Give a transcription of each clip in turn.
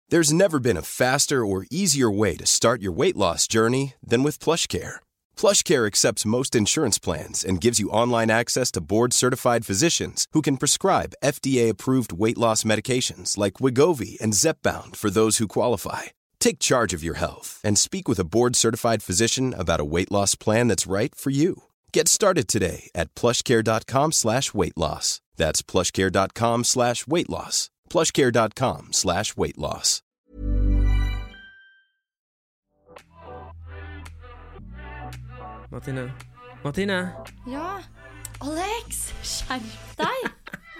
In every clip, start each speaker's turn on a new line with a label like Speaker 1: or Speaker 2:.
Speaker 1: There's never been a faster or easier way to start your weight loss journey than with PlushCare. PlushCare accepts most insurance plans and gives you online access to board-certified physicians who can prescribe FDA-approved weight loss medications like Wegovy and Zepbound for those who qualify. Take charge of your health and speak with a board-certified physician about a weight loss plan that's right for you. Get started today at plushcare.com/weightloss. That's plushcare.com/weightloss. plushcare.com/weightloss.
Speaker 2: Martine?
Speaker 3: Ja, Alex, skjerp deg!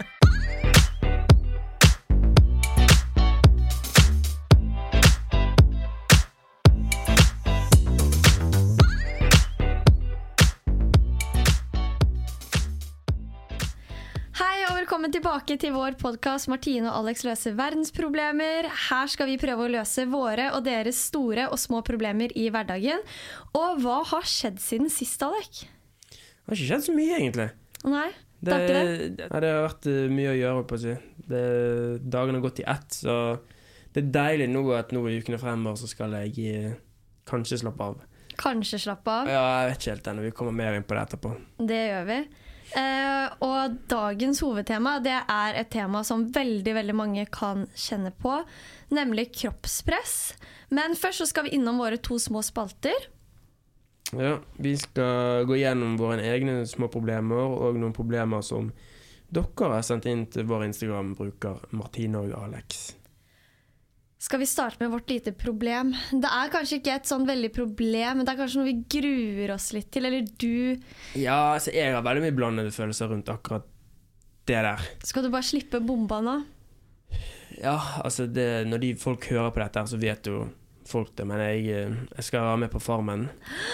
Speaker 3: Hei og velkommen tilbake til vår podcast Martine og Alex løser verdensproblemer. Her skal vi prøve å løse våre og deres store og små problemer i hverdagen. Og hva har skjedd siden sist, Alex?
Speaker 2: Det har ikke skjedd så mye egentlig.
Speaker 3: Nei, det har ikke det.
Speaker 2: Det har vært mye å gjøre på å si. Dagen har gått i ett, så det er deilig nå at nå i ukene fremover så skal jeg kanskje slappe av.
Speaker 3: Kanskje slappe av?
Speaker 2: Ja, jeg vet ikke helt ennå. Vi kommer mer inn på det etterpå.
Speaker 3: Det gjør vi. Og dagens hovedtema, det er et tema som veldig, veldig mange kan kjenne på, nemlig kroppspress. Men først så skal vi innom våre 2 små spalter.
Speaker 2: Ja, vi skal gå gjennom våre egne små problemer og noen problemer som dere har sendt inn til vår Instagram-bruker Martine og Alex.
Speaker 3: Skal vi starte med vårt lite problem? Det er kanskje ikke et sånn veldig problem, men det er kanskje noe vi gruer oss litt til, eller du?
Speaker 2: Ja, altså jeg har veldig mye blandede følelser rundt akkurat det der.
Speaker 3: Skal du bare slippe bomba nå?
Speaker 2: Ja, altså når folk hører på dette her, så vet jo folk det, men jeg skal være med på Farmen.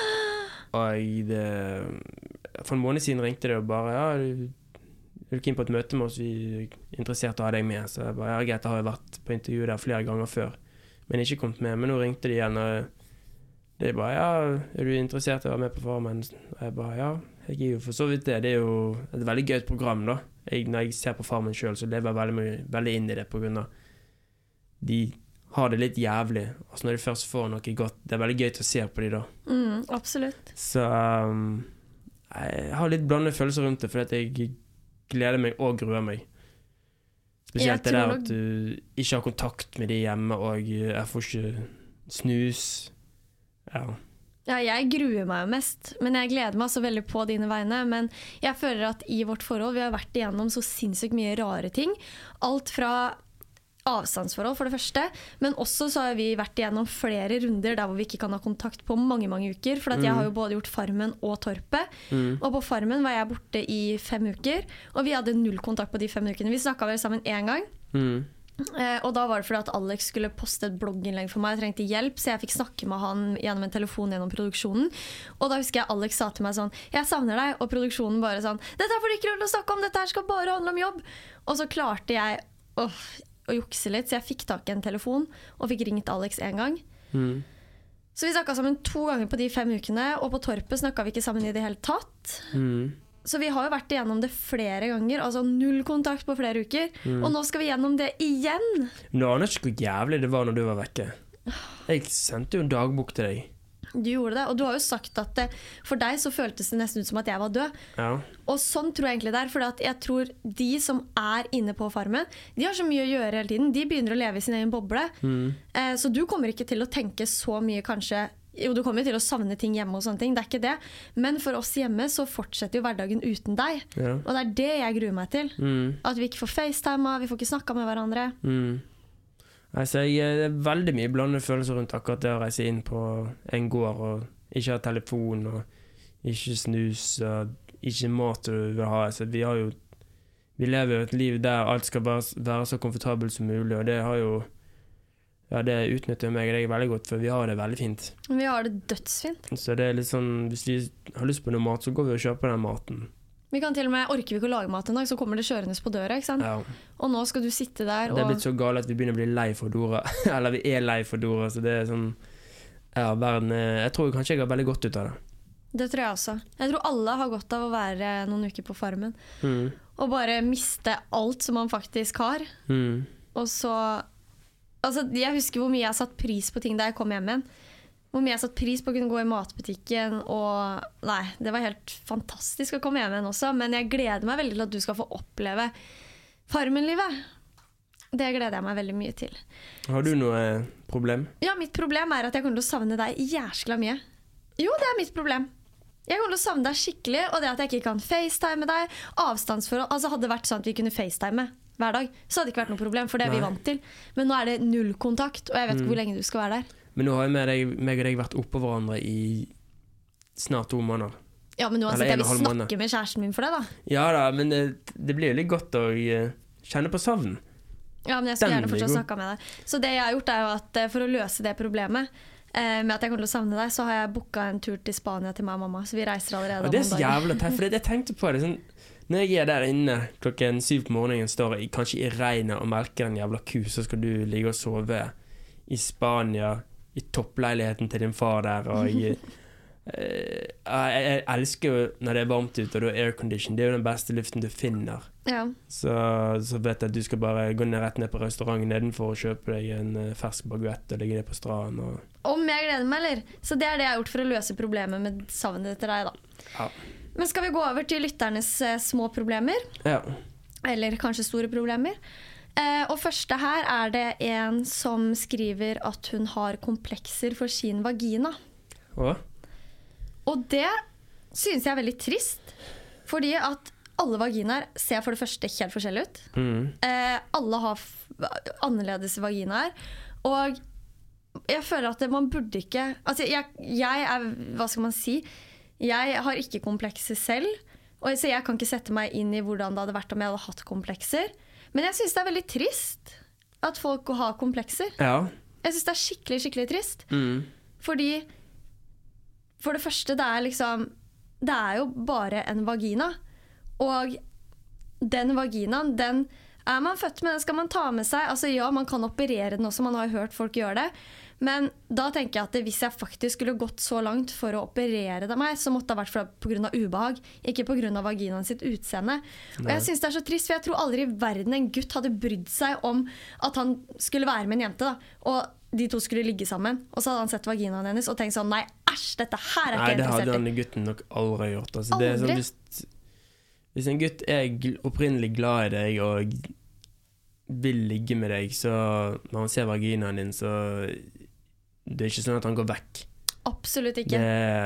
Speaker 2: Og for en måned siden ringte det og bare, ja, du gikk inn på et møte med oss, vi er interessert i å ha deg med. Så jeg bare, ja, greit, jeg har jo vært på intervju der flere ganger før, men ikke kommet med. Men nå ringte de igjen, og det er bare, ja, er du interessert i å være med på Farmen? Og jeg bare, ja, jeg er jo for så vidt det. Det er jo et veldig gøyt program da. Når jeg ser på Farmen selv, så lever jeg veldig inn i det, på grunn av de har det litt jævlig. Altså når de først får noe godt, det er veldig gøyt å se på de da.
Speaker 3: Absolutt.
Speaker 2: Så jeg har litt blandede følelser rundt det, for at jeg gleder meg og gruer meg. Spesielt det der at du ikke har kontakt med de hjemme, og jeg får ikke snus. Ja,
Speaker 3: jeg gruer meg jo mest, men jeg gleder meg så veldig på dine vegne. Men jeg føler at i vårt forhold, vi har vært igjennom så sinnssykt mye rare ting. Alt fra avstandsforhold for det første, men også så har vi vært igjennom flere runder der hvor vi ikke kan ha kontakt på mange, mange uker, for at jeg har jo både gjort Farmen og Torpet, og på Farmen var jeg borte i 5 uker, og vi hadde 0 kontakt på de 5 ukene. Vi snakket vel sammen 1 gang, og da var det fordi at Alex skulle poste et blogginnlegg for meg, jeg trengte hjelp, så jeg fikk snakke med han gjennom en telefon gjennom produksjonen, og da husker jeg Alex sa til meg sånn, jeg savner deg, og produksjonen bare sånn, dette får du ikke lov til å snakke om, dette her skal bare handle om jobb, og så klarte jeg å jukse litt, så jeg fikk tak i en telefon og fikk ringt Alex 1 gang. Så vi snakket sammen 2 ganger på de 5 ukene, og på Torpet snakket vi ikke sammen i det hele tatt. Så vi har jo vært igjennom det flere ganger, altså 0 kontakt på flere uker, og nå skal vi gjennom det igjen.
Speaker 2: Men du aner ikke hvor jævlig det var når du var vekke. Jeg sendte jo en dagbok til deg.
Speaker 3: Du gjorde det, og du har jo sagt at for deg så føltes det nesten ut som at jeg var død.
Speaker 2: Ja.
Speaker 3: Og sånn tror jeg egentlig det er, for jeg tror de som er inne på Farmen, de har så mye å gjøre hele tiden. De begynner å leve i sin egen boble. Så du kommer ikke til å tenke så mye kanskje. Jo, du kommer til å savne ting hjemme og sånne ting, det er ikke det. Men for oss hjemme så fortsetter jo hverdagen uten deg. Ja. Og det er det jeg gruer meg til. At vi ikke får FaceTime, vi får ikke snakket med hverandre.
Speaker 2: Altså, det er veldig mye blandede følelser rundt akkurat det å reise inn på en gård og ikke ha telefon og ikke snus og ikke mat du vil ha. Altså, vi lever jo et liv der alt skal være så komfortabelt som mulig, og det har jo det utnytter meg og det er veldig godt, for vi har det veldig fint.
Speaker 3: Vi har det dødsfint.
Speaker 2: Så det er litt sånn, hvis vi har lyst på noe mat, så går vi og kjøper den maten.
Speaker 3: Vi kan til og med, orker vi ikke å lage mat en dag, så kommer det kjørende på døra, ikke sant? Ja. Og nå skal du sitte der og... Det
Speaker 2: er blitt så galt at vi begynner å bli lei for Dora. Eller vi er lei for Dora, så det er sånn... Ja, verden... Jeg tror kanskje jeg har veldig godt ut av det.
Speaker 3: Det tror jeg også. Jeg tror alle har godt av å være noen uker på Farmen. Og bare miste alt som man faktisk har. Og så Altså, jeg husker hvor mye jeg satt pris på ting da jeg kom hjem igjen. Hvor mye jeg satt pris på å kunne gå i matbutikken. Og nei, det var helt fantastisk å komme hjem igjen også. Men jeg gleder meg veldig til at du skal få oppleve Farmen-livet. Det gleder jeg meg veldig mye til.
Speaker 2: Har du noe problem?
Speaker 3: Ja, mitt problem er at jeg kommer til å savne deg jæskla mye. Jo, det er mitt problem. Jeg kommer til å savne deg skikkelig, og det at jeg ikke kan FaceTime med deg, avstandsforhold, altså hadde det vært sånn at vi kunne FaceTime hver dag, så hadde det ikke vært noe problem, for det er vi vant til. Men nå er det null kontakt, og jeg vet ikke hvor lenge du skal være der.
Speaker 2: Men nå har meg og deg vært oppå hverandre i snart 2 måneder.
Speaker 3: Ja, men uansett, jeg vil snakke med kjæresten min for det da.
Speaker 2: Ja da, men det blir jo litt godt å kjenne på savn.
Speaker 3: Ja, men jeg skulle gjerne fortsatt snakke med deg. Så det jeg har gjort er jo at for å løse det problemet, med at jeg kommer til å savne deg, så har jeg booket en tur til Spania til meg og mamma, så vi reiser allerede om
Speaker 2: dagen. Og det er så jævlig teit, for jeg tenkte på det sånn, når jeg er der inne klokken 7 på morgenen, står jeg kanskje i regnet og melker en jævla ku, så skal du ligge og sove i Spania, i toppleiligheten til din far der, og jeg elsker jo når det er varmt ute, og du har aircondition, det er jo den beste luften du finner. Ja. Så vet jeg at du skal bare gå rett ned på restauranten nedenfor og kjøpe deg en fersk baguette og ligge ned på stranden.
Speaker 3: Om jeg gleder meg, eller? Så det er det jeg har gjort for å løse problemet med savnet til deg, da. Ja. Men skal vi gå over til lytternes små problemer? Ja. Eller kanskje store problemer? Og første her er det en som skriver at hun har komplekser for sin vagina. Hva? Og det synes jeg er veldig trist, fordi at alle vaginaer ser for det første helt forskjellig ut. Alle har annerledes vaginaer, og jeg føler at man burde ikke... Altså, jeg er, hva skal man si? Jeg har ikke komplekser selv, og så jeg kan ikke sette meg inn i hvordan det hadde vært om jeg hadde hatt komplekser. Men jeg synes det er veldig trist at folk har komplekser. Ja. Jeg synes det er skikkelig, skikkelig trist. Fordi, for det første, det er jo bare en vagina. Og den vaginaen, den er man født med, den skal man ta med seg. Altså ja, man kan operere den også, man har jo hørt folk gjøre det. Men da tenker jeg at hvis jeg faktisk skulle gått så langt for å operere det meg, så måtte det ha vært på grunn av ubehag, ikke på grunn av vaginaen sitt utseende. Og jeg synes det er så trist, for jeg tror aldri i verden en gutt hadde brydd seg om at han skulle være med en jente, da. Og de to skulle ligge sammen, og så hadde han sett vaginaen hennes og tenkt sånn, nei, æsj, dette her er ikke interessert i. Nei, det hadde han gutten nok aldri gjort. Altså, aldri? Det er sånn, hvis en gutt er opprinnelig glad i deg og vil ligge med deg, så når han ser vaginaen din, så det er ikke sånn at han går vekk. Absolutt ikke.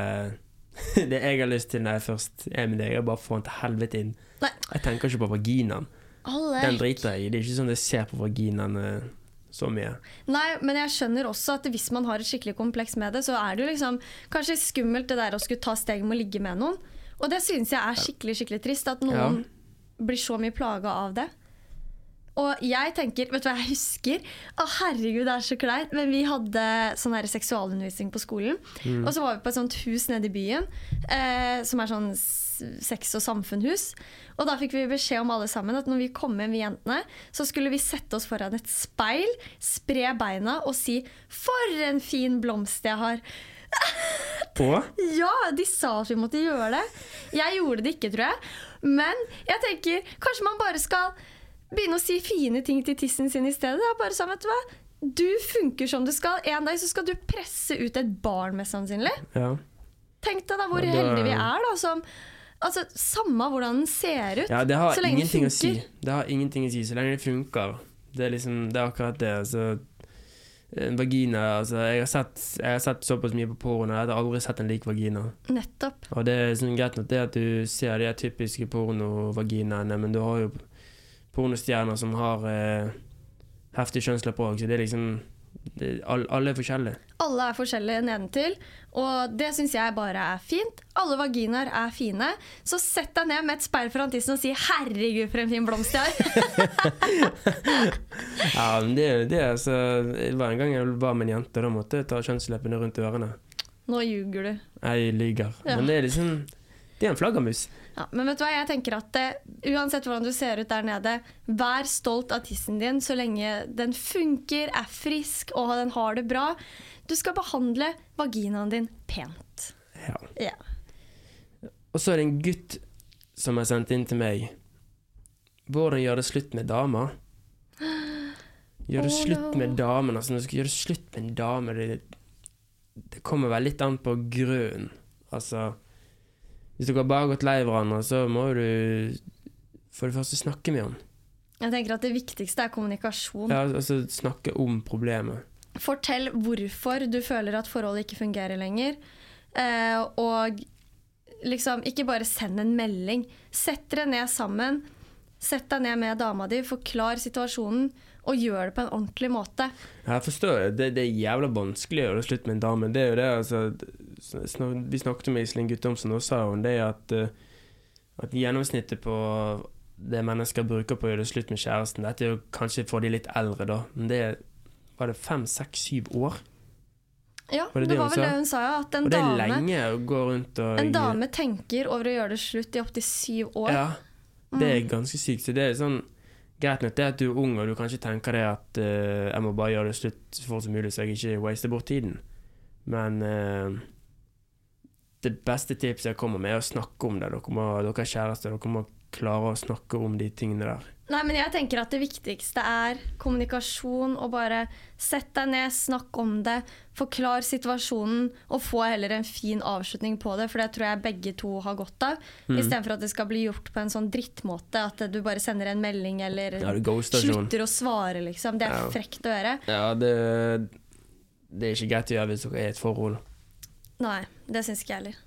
Speaker 3: Det jeg har lyst til når jeg først er med deg, er bare å få han til helvete inn. Nei. Jeg tenker ikke på vaginaen. Den driter jeg i. Det er ikke sånn at jeg ser på vaginaen så mye. Nei, men jeg skjønner også at hvis man har et skikkelig kompleks med det, så er det jo liksom kanskje skummelt det der å skulle ta steg med å ligge med noen. Og det synes jeg er skikkelig, skikkelig trist, at noen blir så mye plaget av det. Og jeg tenker, vet du hva jeg husker? Herregud, det er så kleint. Men vi hadde sånn her seksualundervisning på skolen. Og så var vi på et sånt hus nede i byen, som er sånn sex- og samfunnshus. Og da fikk vi beskjed om alle sammen at når vi kom med jentene, så skulle vi sette oss foran et speil, spre beina og si, for en fin blomst jeg har. Ja, de sa at vi måtte gjøre det. Jeg gjorde det ikke, tror jeg. Men jeg tenker, kanskje man bare skal begynne å si fine ting til tissen sin i stedet. Det er bare sånn, vet du hva? Du funker som du skal. En dag så skal du presse ut et barn, mest sannsynlig. Ja. Tenk deg da hvor heldige vi er da, som, altså, samme hvordan den ser ut,
Speaker 2: det har
Speaker 3: så lenge
Speaker 2: ingenting
Speaker 3: det funker.
Speaker 2: Det har ingenting å si, så lenge det funker. Det er liksom, det er akkurat det. Altså, en vagina, altså, jeg har sett såpass mye på porno, jeg har aldri sett en lik vagina. Nettopp. Og det er sånn greit nok det at du ser de typiske porno-vaginaene, men du har jo pornostjerner som har heftig kjønnslepp også, så det er liksom alle er forskjellige. Alle er forskjellige nedentil, og det synes jeg bare er fint. Alle vaginaer er fine, så sett deg ned med et speil foran tissen og si herregud for en fin blomst jeg har. Ja, men det altså, det var en gang jeg var med en jente, da måtte jeg ta kjønnsleppene rundt ørene. Nå ljuger du. Jeg lyger, men det er liksom, det er en flaggermus. Ja, men vet du hva, jeg tenker at uansett hvordan du ser ut der nede, vær stolt av tissen din så lenge den funker, er frisk og den har det bra. Du skal behandle vaginaen din pent. Ja. Og så er det en gutt som har sendt inn til meg. Hvordan gjør det slutt med damer? gjør det slutt med damen. Altså, når du skal gjøre det slutt med en dame, det kommer vel litt an på grunnen. Altså, hvis dere bare har gått lei hverandre, så må du for det første snakke med henne.
Speaker 3: Jeg tenker at det viktigste er kommunikasjon.
Speaker 2: Ja, altså snakke om problemet.
Speaker 3: Fortell hvorfor du føler at forholdet ikke fungerer lenger. Og liksom, ikke bare send en melding. Sett dere ned sammen. Sett deg ned med dama di, forklar situasjonen, og gjør det på en ordentlig måte.
Speaker 2: Jeg forstår det. Det er jævla vanskelig å gjøre slutt med en dame. Det er jo det, altså. Vi snakket med Iselin Guttormsen, og sa hun det at gjennomsnittet på det mennesker bruker på å gjøre det slutt med kjæresten, dette er jo kanskje for de litt eldre da, men var det 5, 6, 7 år?
Speaker 3: Ja, det var vel det hun sa, at en
Speaker 2: og det er
Speaker 3: dame,
Speaker 2: lenge å gå rundt og...
Speaker 3: En dame tenker over å gjøre det slutt i opp til 7 år.
Speaker 2: Ja, det er ganske sykt, så det er sånn, greit nok det at du er ung, og du kanskje tenker det at jeg må bare gjøre det slutt så fort som mulig, så jeg ikke waster bort tiden. Men det beste tipset jeg kommer med er å snakke om det. Dere er kjærester, dere må klare å snakke om de tingene der.
Speaker 3: Nei, men jeg tenker at det viktigste er kommunikasjon, og bare sett deg ned, snakk om det, forklar situasjonen, og få heller en fin avslutning på det, for det tror jeg begge to har godt av, i stedet for at det skal bli gjort på en sånn drittmåte, at du bare sender en melding, eller slutter å svare, liksom. Det er frekt å gjøre. Ja,
Speaker 2: det er ikke greit å gjøre hvis dere er i et forhold.
Speaker 3: Nei, det synes ikke jeg heller.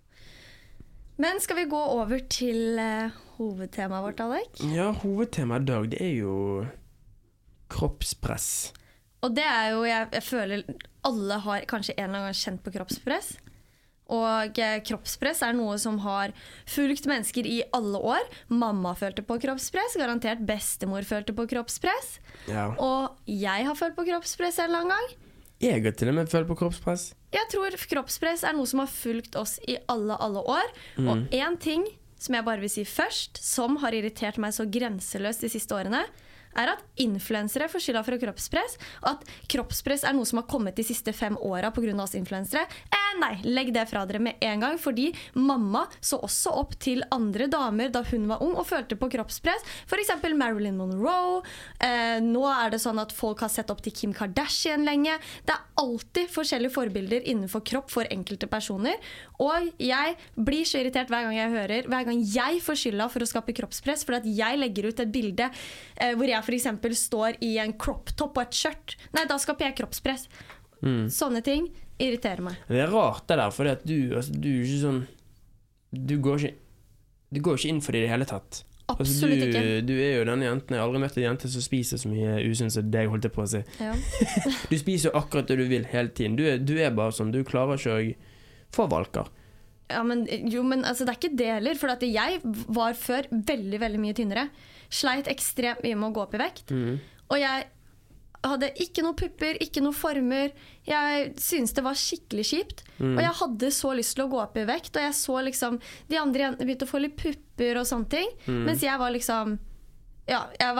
Speaker 3: Men skal vi gå over til hovedtemaet vårt, Alec?
Speaker 2: Ja, hovedtemaet i dag, det er jo kroppspress.
Speaker 3: Og det er jo, jeg føler alle har kanskje en eller annen gang kjent på kroppspress. Og kroppspress er noe som har fulgt mennesker i alle år. Mamma følte på kroppspress, garantert bestemor følte på kroppspress. Ja. Og jeg har følt på kroppspress en eller annen gang.
Speaker 2: Jeg har til og med følt på kroppspress.
Speaker 3: Jeg tror kroppspress er noe som har fulgt oss i alle år. Og en ting som jeg bare vil si først, som har irritert meg så grenseløst de siste årene, er at influensere får skylda for kroppspress, og at kroppspress er noe som har kommet de siste 5 årene på grunn av oss influensere. Nei, legg det fra dere med en gang, fordi mamma så også opp til andre damer da hun var ung og følte på kroppspress. For eksempel Marilyn Monroe. Nå er det sånn at folk har sett opp til Kim Kardashian lenge. Det er alltid forskjellige forbilder innenfor kropp for enkelte personer. Og jeg blir så irritert hver gang jeg får skylda for å skape kroppspress, fordi at jeg legger ut et bilde hvor jeg for eksempel står i en crop top og et skjørt. Nei, da skaper jeg kroppspress. Sånne ting irriterer meg.
Speaker 2: Det er rart det der, for du er ikke sånn, du går ikke inn for det i det hele tatt.
Speaker 3: Absolutt ikke.
Speaker 2: Du er jo denne jenten, jeg har aldri møtt en jente som spiser så mye usunn som det jeg holdt på å si. Ja. Du spiser jo akkurat det du vil hele tiden. Du er bare sånn, du klarer ikke å få valker.
Speaker 3: Ja, men altså, det er ikke det heller, for at jeg var før veldig, veldig mye tynnere. Sleit ekstremt mye med å gå opp i vekt. Og jeg hadde ikke noen pupper, ikke noen former. Jeg syntes det var skikkelig kjipt. Og jeg hadde så lyst til å gå opp i vekt, og jeg så liksom de andre jentene begynte å få litt pupper og sånne ting. Mens jeg var liksom, ja, jeg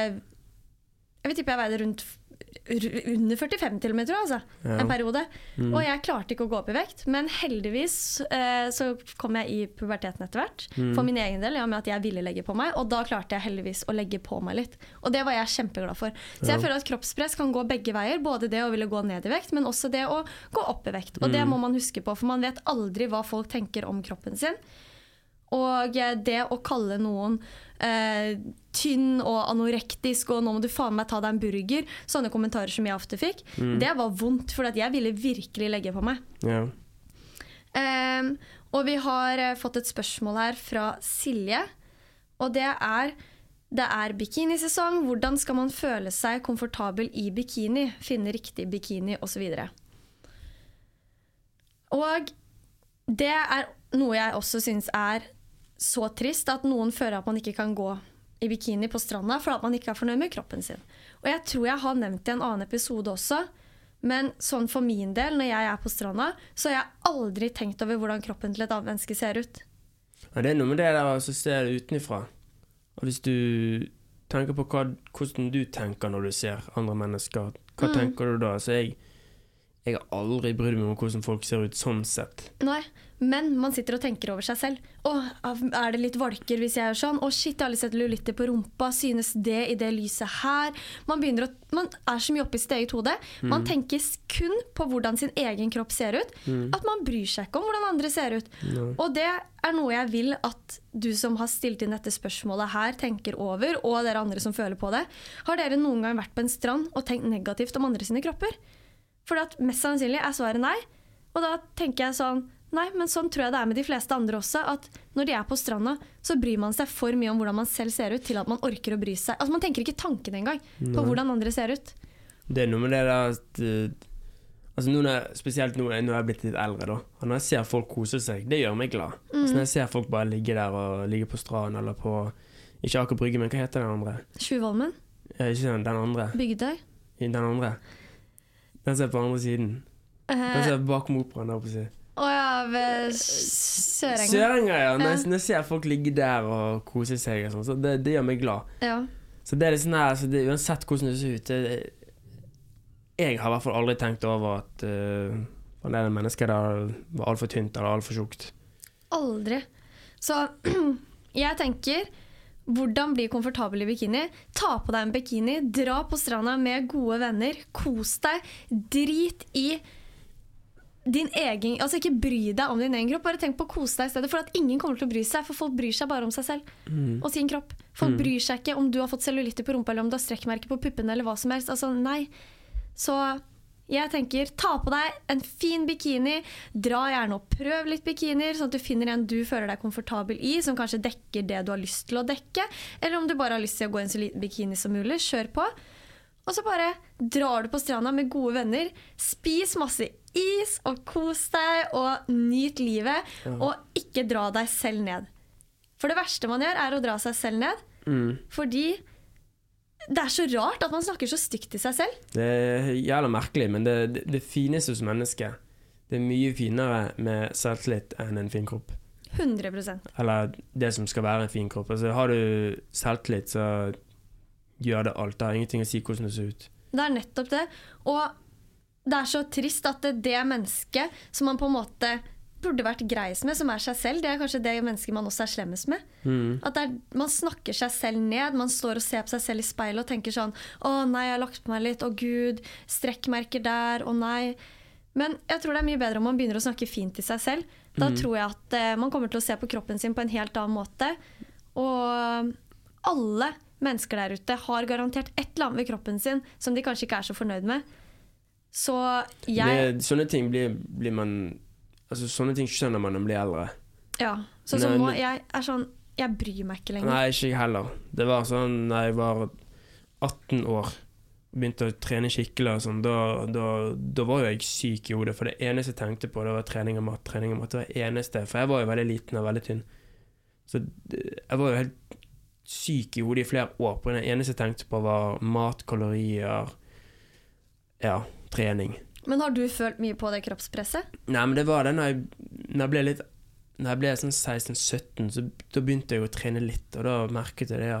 Speaker 3: veide rundt under 45 til og med, tror jeg, altså, en periode. Og jeg klarte ikke å gå opp i vekt, men heldigvis så kom jeg i puberteten etter hvert, for min egen del, med at jeg ville legge på meg, og da klarte jeg heldigvis å legge på meg litt. Og det var jeg kjempeglad for. Så jeg føler at kroppspress kan gå begge veier, både det å ville gå ned i vekt, men også det å gå opp i vekt. Og det må man huske på, for man vet aldri hva folk tenker om kroppen sin. Og det å kalle noen tynn og anorektisk, og nå må du faen meg ta deg en burger, sånne kommentarer som jeg ofte fikk, det var vondt, for at jeg ville virkelig legge på meg. Ja. Og vi har fått et spørsmål her fra Silje, og det er bikinisesong. Hvordan skal man føle seg komfortabel i bikini, finne riktig bikini og så videre. Og det er noe jeg også synes er så trist, at noen føler at man ikke kan gå i bikini på stranda for at man ikke er fornøyd med kroppen sin. Og jeg tror jeg har nevnt det i en annen episode også, men sånn for min del, når jeg er på stranda, så har jeg aldri tenkt over hvordan kroppen til et annet menneske ser ut.
Speaker 2: Ja, det er noe med det der som ser det utenifra. Og hvis du tenker på hvordan du tenker når du ser andre mennesker, hva tenker du da? Så Jeg har aldri brydd meg om hvordan folk ser ut sånn sett.
Speaker 3: Nei, men man sitter og tenker over seg selv. Er det litt valker hvis jeg gjør sånn? Shit, jeg har aldri sett lulitter på rumpa. Synes det i det lyset her? Man er så mye oppe i sitt eget hode. Man tenker kun på hvordan sin egen kropp ser ut. At man bryr seg ikke om hvordan andre ser ut. Og det er noe jeg vil at du som har stilt inn dette spørsmålet her tenker over, og dere andre som føler på det. Har dere noen gang vært på en strand og tenkt negativt om andre sine kropper? For at mest sannsynlig er svaret nei. Og da tenker jeg sånn, nei, men sånn tror jeg det er med de fleste andre også, at når de er på stranda, så bryr man seg for mye om hvordan man selv ser ut, til at man orker å bry seg. Altså man tenker ikke tanken engang på hvordan andre ser ut. Det
Speaker 2: er noe med det der at, altså spesielt nå når jeg er blitt litt eldre da, og når jeg ser folk kose seg, det gjør meg glad. Altså når jeg ser folk bare ligge der og ligge på stranden, eller på, ikke Aker Brygge, men hva heter den andre?
Speaker 3: Tjuvholmen?
Speaker 2: Ja, ikke den andre.
Speaker 3: Bygdøy?
Speaker 2: Den andre. Den ser på andre siden. Den ser bakom operaen der på siden.
Speaker 3: Ved Sørenga.
Speaker 2: Sørenga, ja. Når jeg ser folk ligge der og kose seg og sånn, så det gjør meg glad.
Speaker 3: Ja.
Speaker 2: Så det er litt sånn her, så det, uansett hvordan det ser ut, jeg har i hvert fall aldri tenkt over at det er mennesker der var alt for tynt eller alt for tjukt. Aldri.
Speaker 3: Så jeg tenker, hvordan bli komfortabel i bikini? Ta på deg en bikini, dra på stranda med gode venner, kos deg, drit i din egen, altså ikke bry deg om din egen kropp, bare tenk på å kose deg i stedet, for at ingen kommer til å bry seg, for folk bryr seg bare om seg selv og sin kropp. Folk bryr seg ikke om du har fått cellulitter på rumpa, eller om du har strekkmerker på puppene, eller hva som helst. Altså nei. Så jeg tenker, ta på deg en fin bikini, dra gjerne og prøv litt bikinier, sånn at du finner en du føler deg komfortabel i, som kanskje dekker det du har lyst til å dekke, eller om du bare har lyst til å gå i en så liten bikini som mulig, kjør på. Og så bare drar du på stranda med gode venner, spis masse is og kos deg og nyt livet, og ikke dra deg selv ned. For det verste man gjør er å dra seg selv ned, fordi det er så rart at man snakker så stygt til seg selv.
Speaker 2: Det er jævla merkelig, men det fineste hos mennesket, det er mye finere med selvtillit enn en fin kropp.
Speaker 3: 100%.
Speaker 2: Eller det som skal være en fin kropp. Altså, har du selvtillit, så gjør det alt. Det har ingenting å si hvordan det ser ut.
Speaker 3: Det er nettopp det. Og det er så trist at det mennesket som man på en måte burde vært greis med, som er seg selv, det er kanskje det mennesket man også er slemmest med. At man snakker seg selv ned, man står og ser på seg selv i speilet og tenker sånn, nei, jeg har lagt på meg litt, Gud, strekkmerker der, nei. Men jeg tror det er mye bedre om man begynner å snakke fint til seg selv. Da tror jeg at man kommer til å se på kroppen sin på en helt annen måte. Og alle mennesker der ute har garantert et eller annet ved kroppen sin som de kanskje ikke er så fornøyd med. Så
Speaker 2: sånne ting blir man, altså sånne ting skjønner man når man blir eldre.
Speaker 3: Ja, så nå, jeg er sånn, jeg bryr meg ikke lenger.
Speaker 2: Nei, ikke jeg heller. Det var sånn, når jeg var 18 år, begynte å trene skikkelig og sånn, da var jo jeg syk i hodet, for det eneste jeg tenkte på, det var trening og mat, det var det eneste, for jeg var jo veldig liten og veldig tynn. Så jeg var jo helt syk i hodet i flere år, på det eneste jeg tenkte på var mat, kalorier, trening.
Speaker 3: Men har du følt mye på det kroppspresset?
Speaker 2: Nei, men det var det når jeg ble sånn 16-17, så da begynte jeg å trene litt, og da merket jeg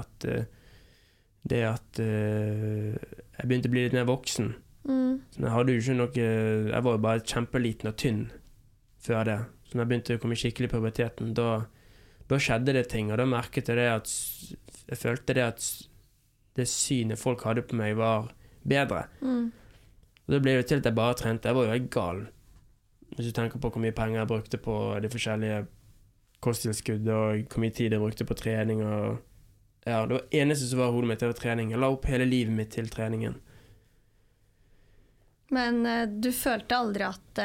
Speaker 2: det at jeg begynte å bli litt mer voksen. Så jeg hadde jo ikke noe, jeg var jo bare kjempeliten og tynn før det. Så når jeg begynte å komme skikkelig på puberteten, da skjedde det ting, og da merket jeg det at jeg følte det at det synet folk hadde på meg var bedre. Og da ble det til at jeg bare trente. Jeg var jo helt gal. Hvis du tenker på hvor mye penger jeg brukte på de forskjellige kosttilskudd, og hvor mye tid jeg brukte på trening, og det var eneste som var hodet mitt, det var trening. Jeg la opp hele livet mitt til treningen.
Speaker 3: Men du følte aldri at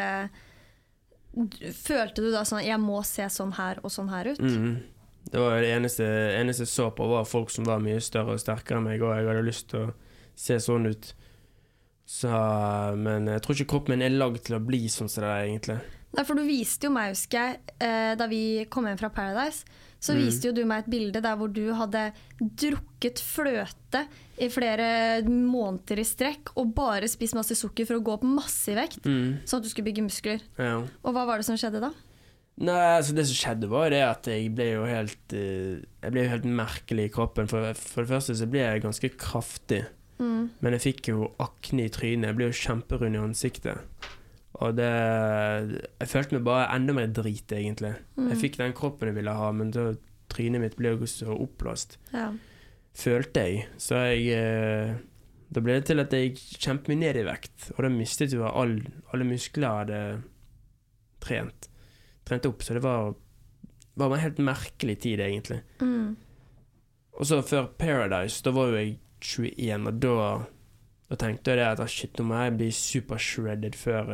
Speaker 3: følte du da sånn, jeg må se sånn her og sånn her ut?
Speaker 2: Det var det eneste jeg så på var folk som var mye større og sterkere enn meg, og jeg hadde lyst til å se sånn ut. Så, men jeg tror ikke kroppen min er lagd til å bli sånn som det er egentlig.
Speaker 3: Nei, for du viste jo meg, husker jeg, da vi kom hjem fra Paradise, så viste jo du meg et bilde der hvor du hadde drukket fløte i flere måneder i strekk, og bare spist masse sukker for å gå opp masse i vekt, sånn at du skulle bygge muskler. Ja. Og hva var det som skjedde da?
Speaker 2: Nei, altså det som skjedde var det at jeg ble jo helt merkelig i kroppen. For det første så ble jeg ganske kraftig. Men jeg fikk jo akne i trynet. Jeg ble jo kjemperund i ansiktet. Og jeg følte meg bare enda mer drit, egentlig. Jeg fikk den kroppen jeg ville ha, men da trynet mitt ble jo så oppblåst.
Speaker 3: Ja.
Speaker 2: Følte jeg. Så da ble det til at jeg kjempet meg ned i vekt, og da mistet jo alle muskler jeg hadde trent opp, så det var en helt merkelig tid, egentlig. Og så før Paradise, da var jo jeg 21, og da tenkte jeg at shit, nå må jeg bli super shredded før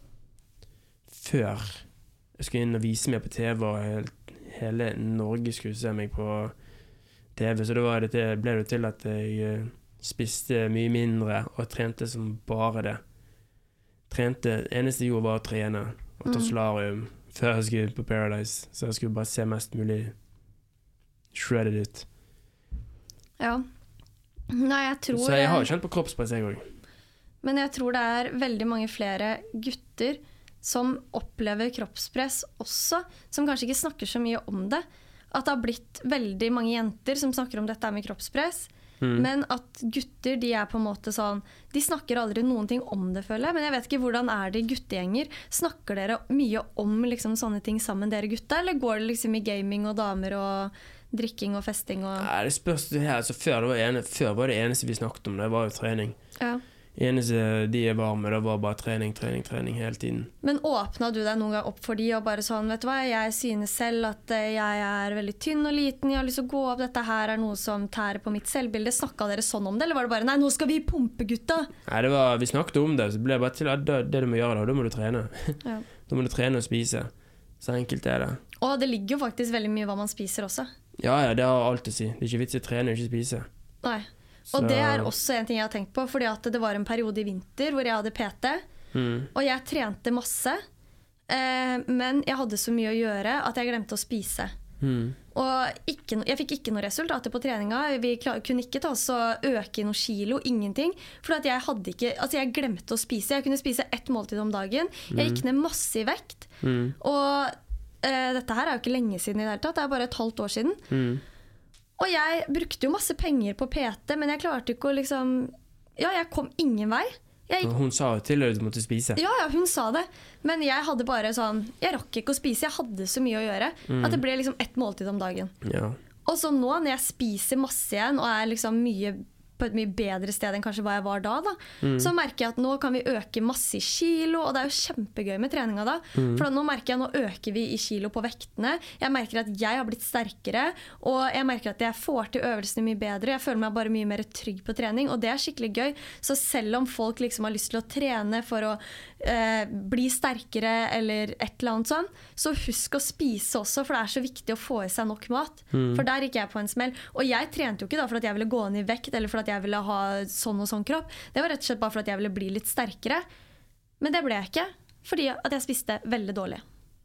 Speaker 2: jeg skulle inn og vise meg på TV, og hele Norge skulle se meg på TV, så da ble det til at jeg spiste mye mindre og trente som bare det. Eneste jeg gjorde var å trene og ta solarium før jeg skulle på Paradise, så jeg skulle bare se mest mulig shredded ut.
Speaker 3: Ja. Nei, jeg tror...
Speaker 2: Så jeg har jo kjent på kroppspress, jeg også.
Speaker 3: Men jeg tror det er veldig mange flere gutter som opplever kroppspress også, som kanskje ikke snakker så mye om det. At det har blitt veldig mange jenter som snakker om dette med kroppspress, men at gutter, de er på en måte sånn, de snakker aldri noen ting om det, føler jeg. Men jeg vet ikke, hvordan er det i guttegjenger? Snakker dere mye om liksom sånne ting sammen, dere gutta, eller går det liksom i gaming og damer og drikking og festing?
Speaker 2: Nei, det spørs det her. Altså, før var det eneste vi snakket om, det var jo trening.
Speaker 3: Ja.
Speaker 2: Eneste de var med, det var bare trening hele tiden.
Speaker 3: Men åpnet du deg noen gang opp for de og bare sånn, vet du hva, jeg synes selv at jeg er veldig tynn og liten, jeg har lyst til å gå opp, dette her er noe som tærer på mitt selvbilde. Snakket dere sånn om det, eller var det bare, nei, nå skal vi pumpe, gutta? Nei,
Speaker 2: vi snakket om det, så ble det bare til at det du må gjøre da må du trene. Ja. Da må du trene og spise. Så enkelt er det.
Speaker 3: Og det ligger jo faktisk veldig mye hva man spiser også.
Speaker 2: Ja, det har alt å si. Det er ikke vits å trene og ikke spise.
Speaker 3: Nei. Og det er også en ting jeg har tenkt på, fordi at det var en periode i vinter hvor jeg hadde PT, og jeg trente masse, men jeg hadde så mye å gjøre at jeg glemte å spise. Og jeg fikk ikke noe resultater på treninga. Vi kunne ikke ta oss og øke noe kilo, ingenting, for at jeg glemte å spise. Jeg kunne spise 1 måltid om dagen. Jeg gikk ned masse i vekt, og dette her er jo ikke lenge siden i det hele tatt, det er bare et halvt år siden. Og jeg brukte jo masse penger på PT, men jeg klarte ikke å liksom... Ja, jeg kom ingen vei.
Speaker 2: Hun sa jo til at du måtte spise.
Speaker 3: Ja, hun sa det. Men jeg hadde bare sånn... Jeg rakk ikke å spise, jeg hadde så mye å gjøre. At det ble liksom 1 måltid om dagen.
Speaker 2: Ja.
Speaker 3: Og så nå, når jeg spiser masse igjen, og er liksom på et mye bedre sted enn kanskje hva jeg var da, så merker jeg at nå kan vi øke masse i kilo, og det er jo kjempegøy med treninga da. For nå merker jeg, nå øker vi i kilo på vektene. Jeg merker at jeg har blitt sterkere, og jeg merker at jeg får til øvelsene mye bedre. Jeg føler meg bare mye mer trygg på trening, og det er skikkelig gøy. Så selv om folk liksom har lyst til å trene for å bli sterkere eller et eller annet sånn, så husk å spise også, for det er så viktig å få i seg nok mat. For der gikk jeg på en smell. Og jeg trente jo ikke da for at jeg ville gå ned i vekt, eller for at jeg ville ha sånn og sånn kropp. Det var rett og slett bare for at jeg ville bli litt sterkere. Men det ble jeg ikke, fordi at jeg spiste veldig dårlig.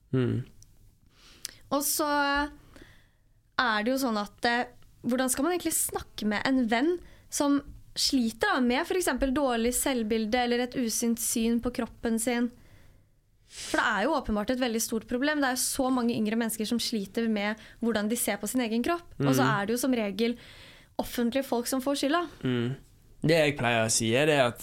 Speaker 3: Og så er det jo sånn at hvordan skal man egentlig snakke med en venn som sliter da med for eksempel dårlig selvbilde eller et usynt syn på kroppen sin? For det er jo åpenbart et veldig stort problem. Det er jo så mange yngre mennesker som sliter med hvordan de ser på sin egen kropp. Og så er det jo som regel offentlige folk som får skylda.
Speaker 2: Det jeg pleier å si er det at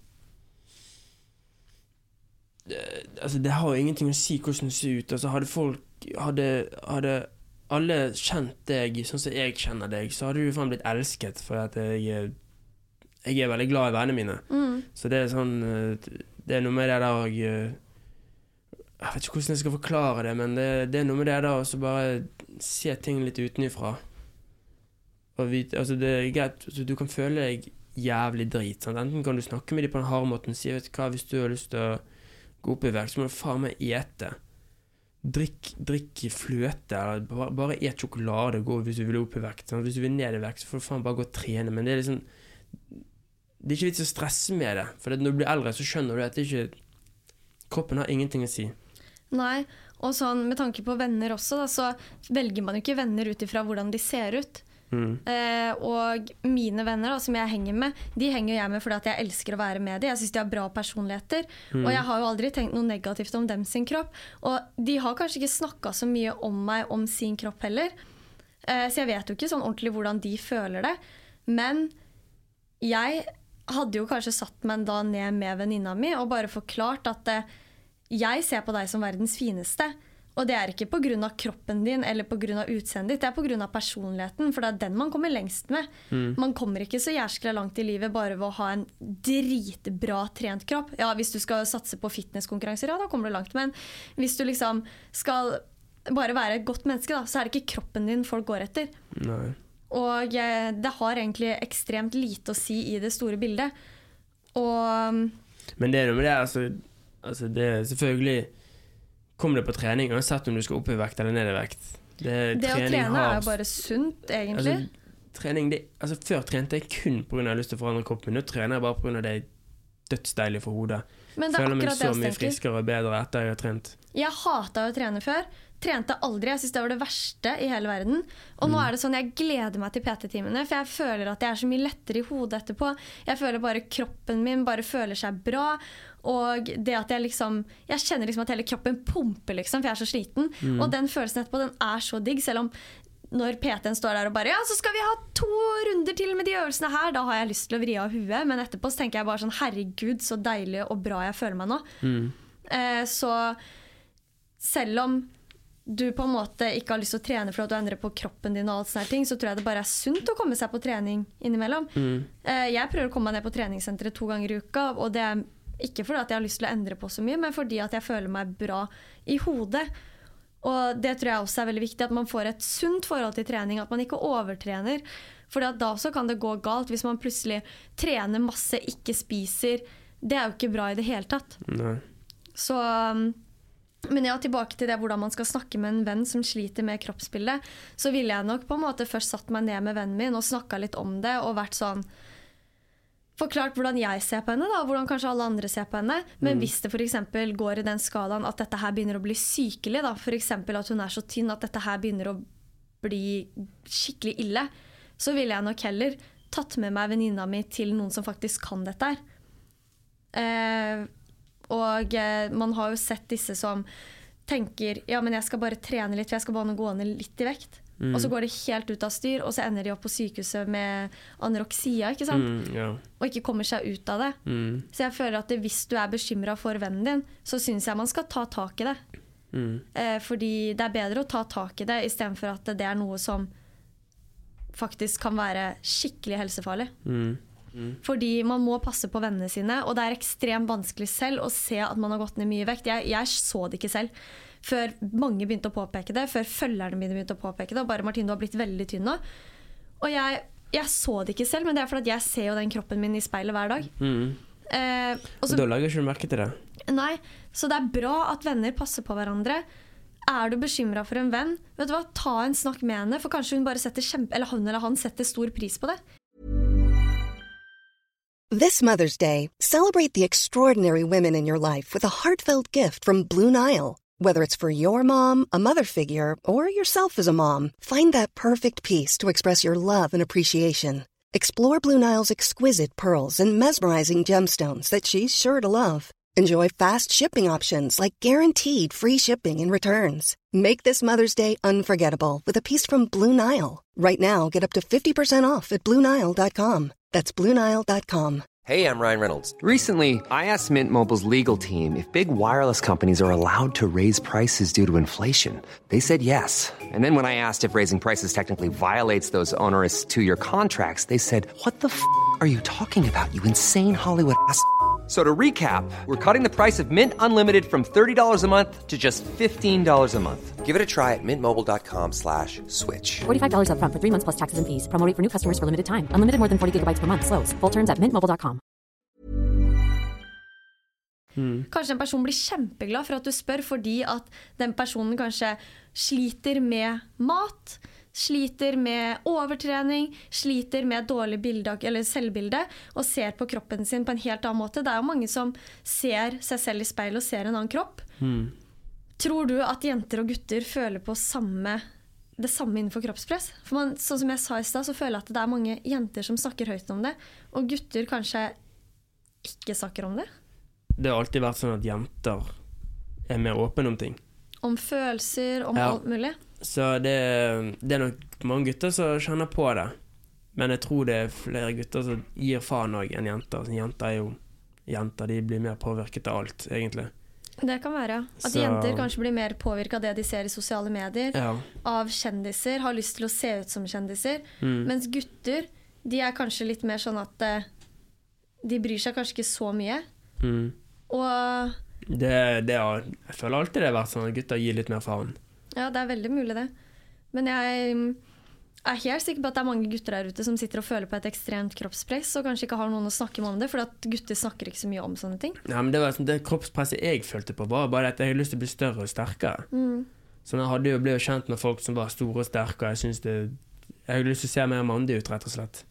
Speaker 2: altså det har jo ingenting å si hvordan det ser ut. Altså hadde alle kjent deg sånn som jeg kjenner deg, så hadde du faen blitt elsket, for at jeg er veldig glad i vennene mine. Så det er sånn, det er noe med det der jeg vet ikke hvordan jeg skal forklare det, men det er noe med det der å bare se ting litt utenifra. Altså det er greit, altså du kan føle deg jævlig drit, sant? Enten kan du snakke med dem på den harde måten, si, vet du hva, hvis du har lyst til å gå opp i vekt, så må du faen meg ete. Drikk fløte, eller bare et sjokolade hvis du vil opp i vekt, sant? Hvis du vil ned i vekt, så får du faen bare gå og trene, men det er liksom, det er ikke vits å stresse med det, for når du blir eldre så skjønner du at det ikke, kroppen har ingenting å si.
Speaker 3: Nei, og sånn med tanke på venner også da, så velger man jo ikke venner ut ifra hvordan de ser ut. Og mine venner da, som jeg henger med, de henger jeg med fordi at jeg elsker å være med dem. Jeg synes de har bra personligheter, og jeg har jo aldri tenkt noe negativt om dem sin kropp. Og de har kanskje ikke snakket så mye om meg, om sin kropp heller, så jeg vet jo ikke sånn ordentlig hvordan de føler det. Men jeg hadde jo kanskje satt meg da ned med venninna mi og bare forklart at jeg ser på deg som verdens fineste, og det ikke på grunn av kroppen din eller på grunn av utseendet ditt, det på grunn av personligheten, for det den man kommer lengst med. Man kommer ikke så jæskla langt i livet bare ved å ha en dritbra trent kropp. Ja, hvis du skal satse på fitnesskonkurranser, ja, da kommer du langt, men hvis du liksom skal bare være et godt menneske, da, så det ikke kroppen din folk går etter.
Speaker 2: Nei.
Speaker 3: Og det har egentlig ekstremt lite å si i det store bildet.
Speaker 2: Men det noe med det, altså det selvfølgelig kommer det på trening, uansett om du skal opp i vekt eller ned i vekt.
Speaker 3: Det å trene jo bare sunt, egentlig.
Speaker 2: Trening, før trente jeg kun på grunn av jeg har lyst til å forandre kroppen. Nå trener jeg bare på grunn av det dødsdeilig for hodet.
Speaker 3: Men det
Speaker 2: føler meg så
Speaker 3: det
Speaker 2: mye friskere og bedre etter jeg har trent.
Speaker 3: Jeg hatet å trene før. Trente aldri. Jeg synes det var det verste i hele verden. Og nå det sånn, jeg gleder meg til PT-timene, for jeg føler at jeg så mye lettere i hodet etterpå. Jeg føler bare kroppen min bare føler seg bra. Og det at jeg kjenner liksom at hele kroppen pumper liksom, for jeg så sliten. Og den følelsen etterpå, den så digg, selv om når PT-en står der og bare, ja, så skal vi ha 2 runder til med de øvelsene her, da har jeg lyst til å vri av huet, men etterpå så tenker jeg bare sånn, herregud, så deilig og bra jeg føler meg nå. Så selv om du på en måte ikke har lyst til å trene for at du endrer på kroppen din og alt sånne ting, så tror jeg det bare sunt å komme seg på trening innimellom. Jeg prøver å komme meg ned på treningssenteret 2 ganger i uka, og det ikke fordi at jeg har lyst til å endre på så mye, men fordi at jeg føler meg bra i hodet. Og det tror jeg også veldig viktig, at man får et sunt forhold til trening, at man ikke overtrener. For da så kan det gå galt hvis man plutselig trener masse, ikke spiser. Det jo ikke bra i det hele tatt.
Speaker 2: Nei.
Speaker 3: Så, men ja, tilbake til det hvordan man skal snakke med en venn som sliter med kroppsbildet, så ville jeg nok på en måte først satt meg ned med vennen min og snakket litt om det, og vært sånn, forklart hvordan jeg ser på henne da, og hvordan kanskje alle andre ser på henne, men hvis det for eksempel går i den skalaen at dette her begynner å bli sykelig da, for eksempel at hun så tynn at dette her begynner å bli skikkelig ille, så ville jeg nok heller tatt med meg venninna mi til noen som faktisk kan dette her. Og man har jo sett disse som tenker, ja, men jeg skal bare trene litt, for jeg skal bare gå ned litt i vekt. Og så går det helt ut av styr, og så ender de opp på sykehuset med anoreksia, ikke sant?
Speaker 2: Ja.
Speaker 3: Og ikke kommer seg ut av det. Så jeg føler at hvis du bekymret for vennen din, så synes jeg man skal ta tak i det. Fordi det bedre å ta tak i det, i stedet for at det noe som faktisk kan være skikkelig helsefarlig. Fordi man må passe på vennene sine, og det ekstremt vanskelig selv å se at man har gått ned mye vekt. Jeg så det ikke selv. Før mange begynte å påpeke det, før følgerne mine begynte å påpeke det, og bare Martine, du har blitt veldig tynn nå. Og jeg så det ikke selv, men det fordi at jeg ser jo den kroppen min i speilet hver dag.
Speaker 2: Og da lager ikke du merke til det?
Speaker 3: Nei, så det bra at venner passer på hverandre. Du bekymret for en venn, vet du hva, ta en snakk med henne, for kanskje hun bare setter eller han setter stor pris på det.
Speaker 4: This Mother's Day, celebrate the extraordinary women in your life with a heartfelt gift from Blue Nile. Whether it's for your mom, a mother figure, or yourself as a mom, find that perfect piece to express your love and appreciation. Explore Blue Nile's exquisite pearls and mesmerizing gemstones that she's sure to love. Enjoy fast shipping options like guaranteed free shipping and returns. Make this Mother's Day unforgettable with a piece from Blue Nile. Right now, get up to 50% off at BlueNile.com. That's BlueNile.com.
Speaker 5: Hey, I'm Ryan Reynolds. Recently, I asked Mint Mobile's legal team if big wireless companies are allowed to raise prices due to inflation. They said yes. And then when I asked if raising prices technically violates those onerous 2-year contracts, they said, "What the f*** are you talking about, you insane Hollywood ass?" So to recap, we're cutting the price of Mint Unlimited from $30 a month to just $15 a month. Give it a try at mintmobile.com/switch.
Speaker 6: $45 up front for 3 months plus taxes and fees. Promo rate for new customers for limited time. Unlimited more than 40 gigabytes per month. Slows full terms at mintmobile.com.
Speaker 3: Kanskje en person blir kjempeglad for at du spør, fordi at den personen kanskje sliter med mat, sliter med overtrening, sliter med dårlig bilde eller selvbilde, og ser på kroppen sin på en helt annen måte. Det jo mange som ser seg selv i speil og ser en annen kropp. Tror du at jenter og gutter føler på det samme innenfor kroppspress? For sånn som jeg sa i sted, så føler jeg at det mange jenter som snakker høyt om det, og gutter kanskje ikke snakker om det.
Speaker 2: Det har alltid vært sånn at jenter mer åpne om ting.
Speaker 3: Om følelser, om alt mulig.
Speaker 2: Så det nok mange gutter som kjenner på det. Men jeg tror det flere gutter som gir faen også enn jenter. Så jenter jo jenter, de blir mer påvirket av alt, egentlig.
Speaker 3: Det kan være. At jenter kanskje blir mer påvirket av det de ser i sosiale medier, av kjendiser, har lyst til å se ut som kjendiser, mens gutter, de kanskje litt mer sånn at de bryr seg kanskje ikke så mye. Og jeg føler alltid det har vært sånn at gutter gir litt mer faen. Ja, det veldig mulig det. Men jeg helt sikker på at det mange gutter der ute som sitter og føler på et ekstremt kroppspress og kanskje ikke har noen å snakke med om det, for at gutter snakker ikke så mye om sånne ting. Ja, men det var sånn, det kroppspresset jeg følte på var bare at jeg hadde lyst til å bli større og sterkere. Så jeg ble jo kjent med folk som var store og sterke, og jeg hadde lyst til å se mer mandig ut, rett og slett.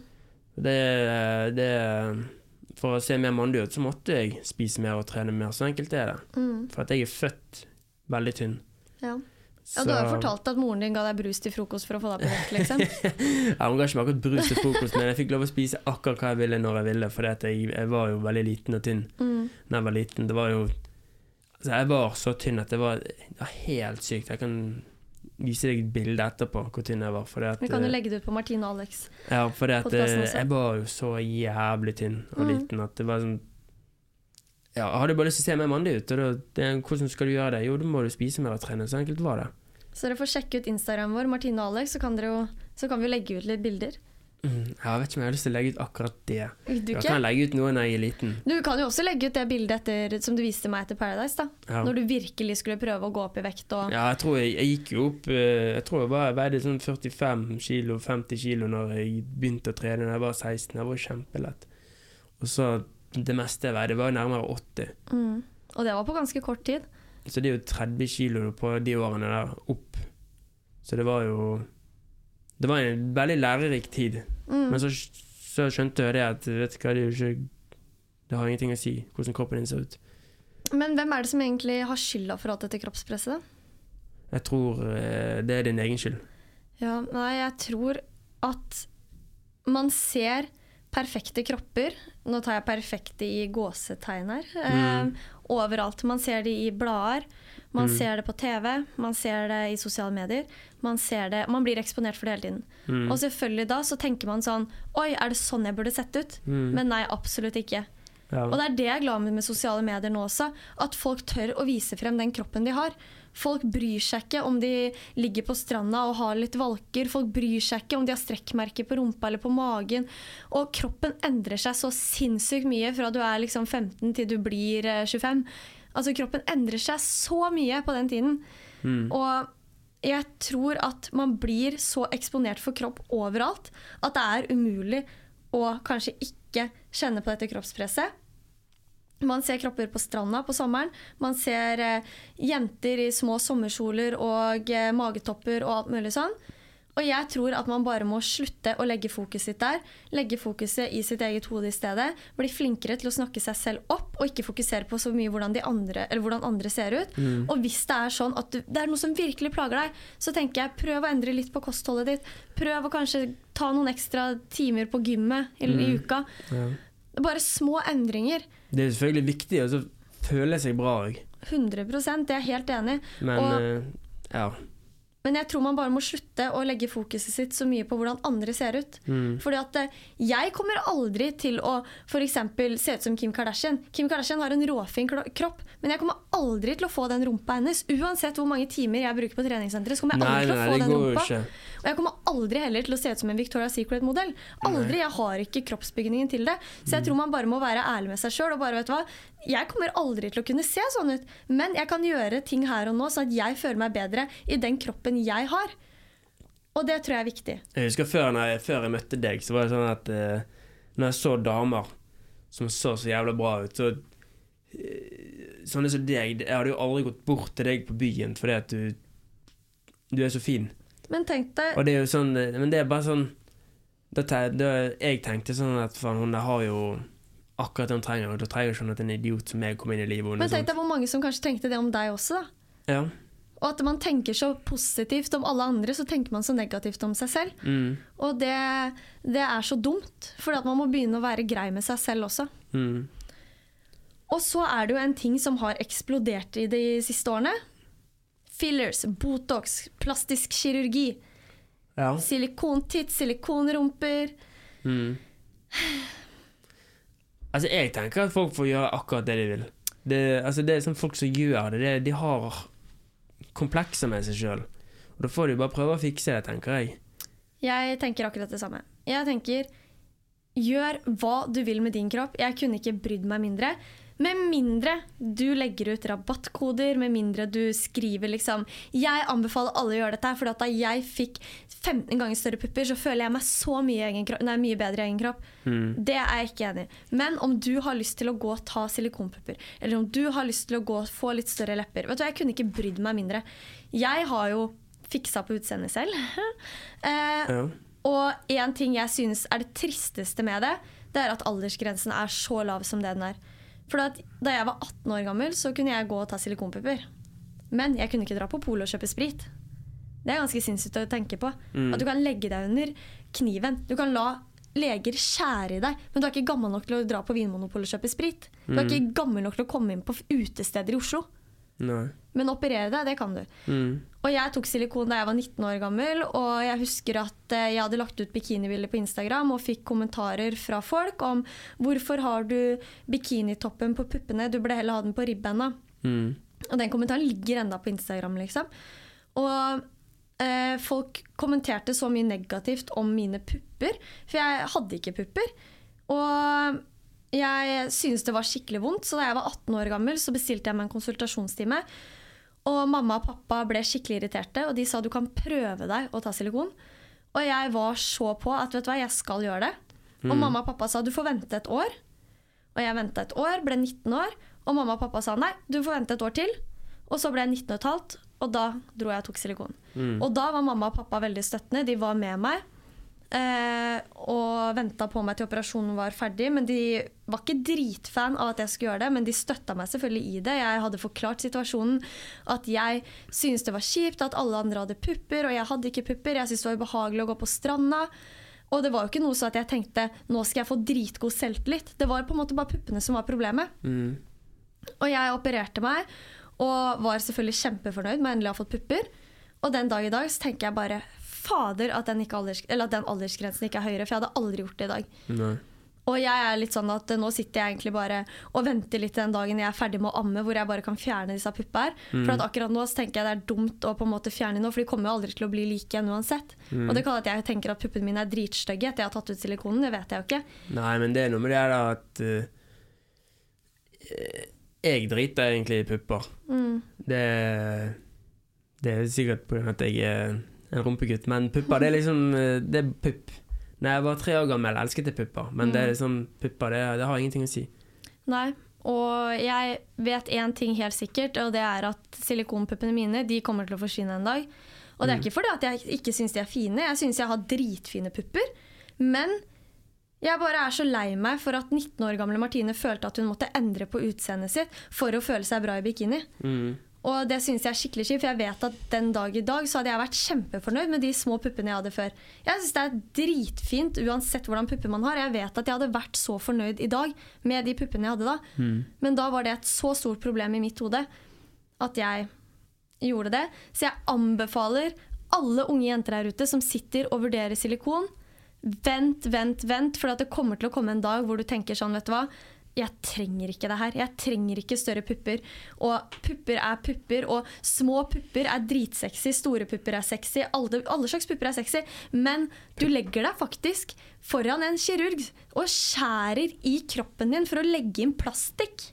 Speaker 3: For å se mer mandig ut så måtte jeg spise mer og trene mer, så enkelt det. For at jeg født veldig tynn. Ja. Ja, du har jo fortalt at moren din ga deg brus til frokost for å få deg på vekt, liksom. Ja, hun ga ikke meg akkurat brus til frokost, men jeg fikk lov å spise akkurat hva jeg ville når jeg ville, for jeg var jo veldig liten og tynn når jeg var liten. Det var jo, altså jeg var så tynn at det var helt sykt. Jeg kan vise deg et bilde etterpå hvor tynn jeg var. Vi kan jo legge det ut på Martine og Alex. Ja, for jeg var jo så jævlig tynn og liten at det var sånn, ja, jeg hadde bare lyst til å se mer mandig ut, og hvordan skal du gjøre det? Jo, da må du spise mer og trene, så enkelt var det. Så dere får sjekke ut Instagram vår, Martine og Alex, så kan vi legge ut litt bilder. Jeg vet ikke om jeg har lyst til å legge ut akkurat det. Jeg kan legge ut noe når jeg liten. Du kan jo også legge ut det bildet som du viste meg etter Paradise da. Ja. Når du virkelig skulle prøve å gå opp i vekt. Ja, jeg tror jeg gikk jo opp, jeg tror jeg veide sånn 45 kilo, 50 kilo når jeg begynte å trene når jeg var 16. Jeg var kjempelett. Og så det meste jeg veide var nærmere 80. Og det var på ganske kort tid. Så det er jo 30 kilo på de årene der opp. Så det var en veldig lærerik tid. Men så skjønte jeg det at vet du hva, det har ingenting å si hvordan kroppen din ser ut. Men hvem det som egentlig har skylda for alt dette kroppspresset da? Jeg tror det din egen skyld. Ja, nei, jeg tror at man ser perfekte kropper, nå tar jeg perfekte i gåsetegn her, overalt. Man ser det i blader, man ser det på TV, man ser det i sosiale medier, man blir eksponert for det hele tiden. Og selvfølgelig da så tenker man sånn, oi, det sånn jeg burde sett ut? Men nei, absolutt ikke. Ja. Og det det jeg er glad med sosiale medier nå også, at folk tør å vise frem den kroppen de har. Folk bryr seg ikke om de ligger på stranda og har litt valker. Folk bryr seg ikke om de har strekkmerker på rumpa eller på magen. Og kroppen endrer seg så sinnssykt mye fra du liksom 15 til du blir 25. Altså kroppen endrer seg så mye på den tiden. Og jeg tror at man blir så eksponert for kropp overalt at det umulig å kanskje ikke kjenne på dette kroppspresset. Man ser kropper på stranda på sommeren. Man ser jenter i små sommerkjoler og magetopper og alt mulig sånn. Og jeg tror at man bare må slutte å legge fokuset sitt der. Legge fokuset i sitt eget hode i stedet. Bli flinkere til å snakke seg selv opp, og ikke fokusere på så mye hvordan andre ser ut. Og hvis det sånn at det noe som virkelig plager deg, så tenker jeg, prøv å endre litt på kostholdet ditt. Prøv å kanskje ta noen ekstra timer på gymmet i uka. Ja. Bare små endringer. Det selvfølgelig viktig å føle seg bra. 100%, det jeg helt enig. Men, ja. Men jeg tror man bare må slutte å legge fokuset sitt så mye på hvordan andre ser ut. Fordi at jeg kommer aldri til å for eksempel se ut som Kim Kardashian. Kim Kardashian har en råfin kropp, men jeg kommer aldri til å få den rumpa hennes. Uansett hvor mange timer jeg bruker på treningssenteret, så kommer jeg aldri til å få den rumpa. Og jeg kommer aldri heller til å se ut som en Victoria's Secret-modell. Aldri, jeg har ikke kroppsbyggingen til det. Så jeg tror man bare må være ærlig med seg selv, og bare vet du hva, jeg kommer aldri til å kunne se sånn ut, men jeg kan gjøre ting her og nå, sånn at jeg føler meg bedre i den kroppen jeg har. Og det tror jeg viktig. Jeg husker før jeg møtte deg, så var det sånn at når jeg så damer som så jævla bra ut, så sånne som deg, jeg hadde jo aldri gått bort til deg på byen, fordi at du så fin. Men tenk deg... Og det jo sånn, men det bare sånn, jeg tenkte sånn at hun har jo akkurat det hun trenger, og da trenger ikke at en idiot som meg kommer inn i livet. Men tenk deg hvor mange som kanskje tenkte det om deg også da. Ja. Og at man tenker så positivt om alle andre, så tenker man så negativt om seg selv. Og det så dumt, for at man må begynne å være grei med seg selv også. Og så det jo en ting som har eksplodert i de siste årene. Fillers, botox, plastisk kirurgi, silikontitt, silikonrumper. Altså jeg tenker at folk får gjøre akkurat det de vil.
Speaker 2: Altså det sånn folk som gjør det, de har komplekser med seg selv. Og da får de bare prøve å fikse det, tenker jeg.
Speaker 3: Jeg tenker akkurat det samme. Jeg tenker, gjør hva du vil med din kropp. Jeg kunne ikke brydd meg mindre. Med mindre du legger ut rabattkoder, med mindre du skriver liksom, jeg anbefaler alle å gjøre dette, for da jeg fikk 15 ganger større pupper, så føler jeg meg så mye bedre i egen kropp. Det er jeg ikke enig i. Men om du har lyst til å gå og ta silikonpupper, eller om du har lyst til å gå og få litt større lepper, vet du, jeg kunne ikke brydd meg mindre. Jeg har jo fiksa på utseendet selv. Og en ting jeg synes er det tristeste med det, det er at aldersgrensen er så lav som det den er. For da jeg var 18 år gammel, så kunne jeg gå og ta silikonpupper. Men jeg kunne ikke dra på polet og kjøpe sprit. Det er ganske sinnssykt å tenke på. At du kan legge deg under kniven. Du kan la leger skjære i deg, men du er ikke gammel nok til å dra på Vinmonopolet og kjøpe sprit. Du er ikke gammel nok til å komme inn på utesteder i Oslo.
Speaker 2: Nei.
Speaker 3: Men operere deg, det kan du. Og jeg tok silikon da jeg var 19 år gammel, og jeg husker at jeg hadde lagt ut bikinibilder på Instagram og fikk kommentarer fra folk om hvorfor har du bikinitoppen på puppene, du burde heller ha den på ribbena. Og den kommentaren ligger enda på Instagram liksom. Og folk kommenterte så mye negativt om mine pupper, for jeg hadde ikke pupper. Og jeg synes det var skikkelig vondt, så da jeg var 18 år gammel så bestilte jeg meg en konsultasjonstime. Og mamma og pappa ble skikkelig irriterte, og de sa du kan prøve deg å ta silikon. Og jeg var så på at vet du hva, jeg skal gjøre det. Og mamma og pappa sa du får vente et år. Og jeg ventet et år, ble 19 år, og mamma og pappa sa nei, du får vente et år til. Og så ble jeg 19 og et halvt, og da dro jeg og tok silikon. Og da var mamma og pappa veldig støttende, de var med meg. Og ventet på meg til operasjonen var ferdig, men de var ikke dritfan av at jeg skulle gjøre det, men de støttet meg selvfølgelig i det. Jeg hadde forklart situasjonen, at jeg syntes det var kjipt at alle andre hadde pupper, og jeg hadde ikke pupper. Jeg syntes det var ubehagelig å gå på stranda, og det var jo ikke noe så at jeg tenkte nå skal jeg få dritgod selvtillit. Det var på en måte bare puppene som var problemet. Og jeg opererte meg og var selvfølgelig kjempefornøyd med endelig å ha fått pupper, og den dag i dag så tenker jeg bare fader at den aldersgrensen ikke er høyere, for jeg hadde aldri gjort det i dag.
Speaker 2: Nei.
Speaker 3: Og jeg er litt sånn at nå sitter jeg egentlig bare og venter litt den dagen jeg er ferdig med å amme, hvor jeg bare kan fjerne disse pupper. For at akkurat nå så tenker jeg det er dumt å på en måte fjerne nå, for de kommer jo aldri til å bli like igjen uansett. Og det kan at jeg tenker at puppene mine er dritstøgge etter jeg har tatt ut silikonen, det vet jeg jo ikke.
Speaker 2: Nei, men det er noe med det da at jeg driter egentlig i pupper. Det er sikkert på grunn av at jeg er en rumpegutt, men pupper, det er liksom, det er pupp. Når jeg var 3 år gammel, elsket jeg pupper, men det er liksom, pupper, det har ingenting å si.
Speaker 3: Nei, og jeg vet en ting helt sikkert, og det er at silikonpuppene mine, de kommer til å forsvinne en dag. Og det er ikke fordi at jeg ikke synes de er fine, jeg synes jeg har dritfine pupper, men jeg bare er så lei meg for at 19 år gamle Martine følte at hun måtte endre på utseendet sitt for å føle seg bra i bikini. Og det synes jeg er skikkelig kjipt, for jeg vet at den dag i dag så hadde jeg vært kjempefornøyd med de små puppene jeg hadde før. Jeg synes det er dritfint uansett hvordan pupper man har. Jeg vet at jeg hadde vært så fornøyd i dag med de puppene jeg hadde da. Men da var det et så stort problem i mitt hode at jeg gjorde det. Så jeg anbefaler alle unge jenter her ute som sitter og vurderer silikon, vent, for at det kommer til å komme en dag hvor du tenker sånn, vet du hva? Jeg trenger ikke det her. Jeg trenger ikke større pupper. Og pupper er pupper, og små pupper er dritsexy, store pupper er sexy, alle slags pupper er sexy, men du legger deg faktisk foran en kirurg og skjærer i kroppen din for å legge inn plastikk.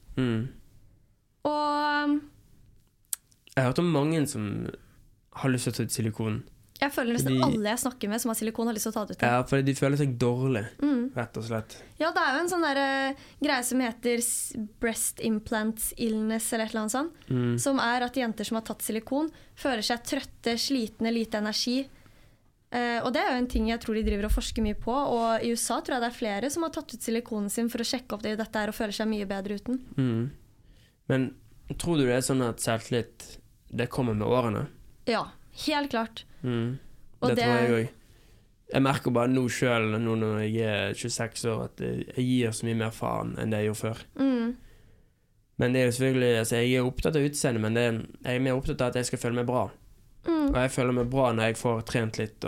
Speaker 3: Og
Speaker 2: jeg har hørt om mange som har lyst til å ta ut silikon.
Speaker 3: Jeg føler nesten alle jeg snakker med som har silikon har lyst til å ta det ut.
Speaker 2: Ja, fordi de føler seg dårlig, rett og slett.
Speaker 3: Ja, det er jo en sånn der greie som heter breast implants illness eller et eller annet sånt, som er at jenter som har tatt silikon føler seg trøtte, slitne, lite energi. Og det er jo en ting jeg tror de driver og forsker mye på, og i USA tror jeg det er flere som har tatt ut silikonen sin for å sjekke opp det i dette her og føler seg mye bedre uten.
Speaker 2: Men tror du det er sånn at selvtillit, det kommer med årene?
Speaker 3: Ja, helt klart.
Speaker 2: Det tror jeg også. Jeg merker bare nå selv, nå når jeg er 26 år, at jeg gir så mye mer faen enn det jeg gjorde før. Men det er jo selvfølgelig, altså jeg er opptatt av utseendet, men jeg er mer opptatt av at jeg skal føle meg bra. Og jeg føler meg bra når jeg får trent litt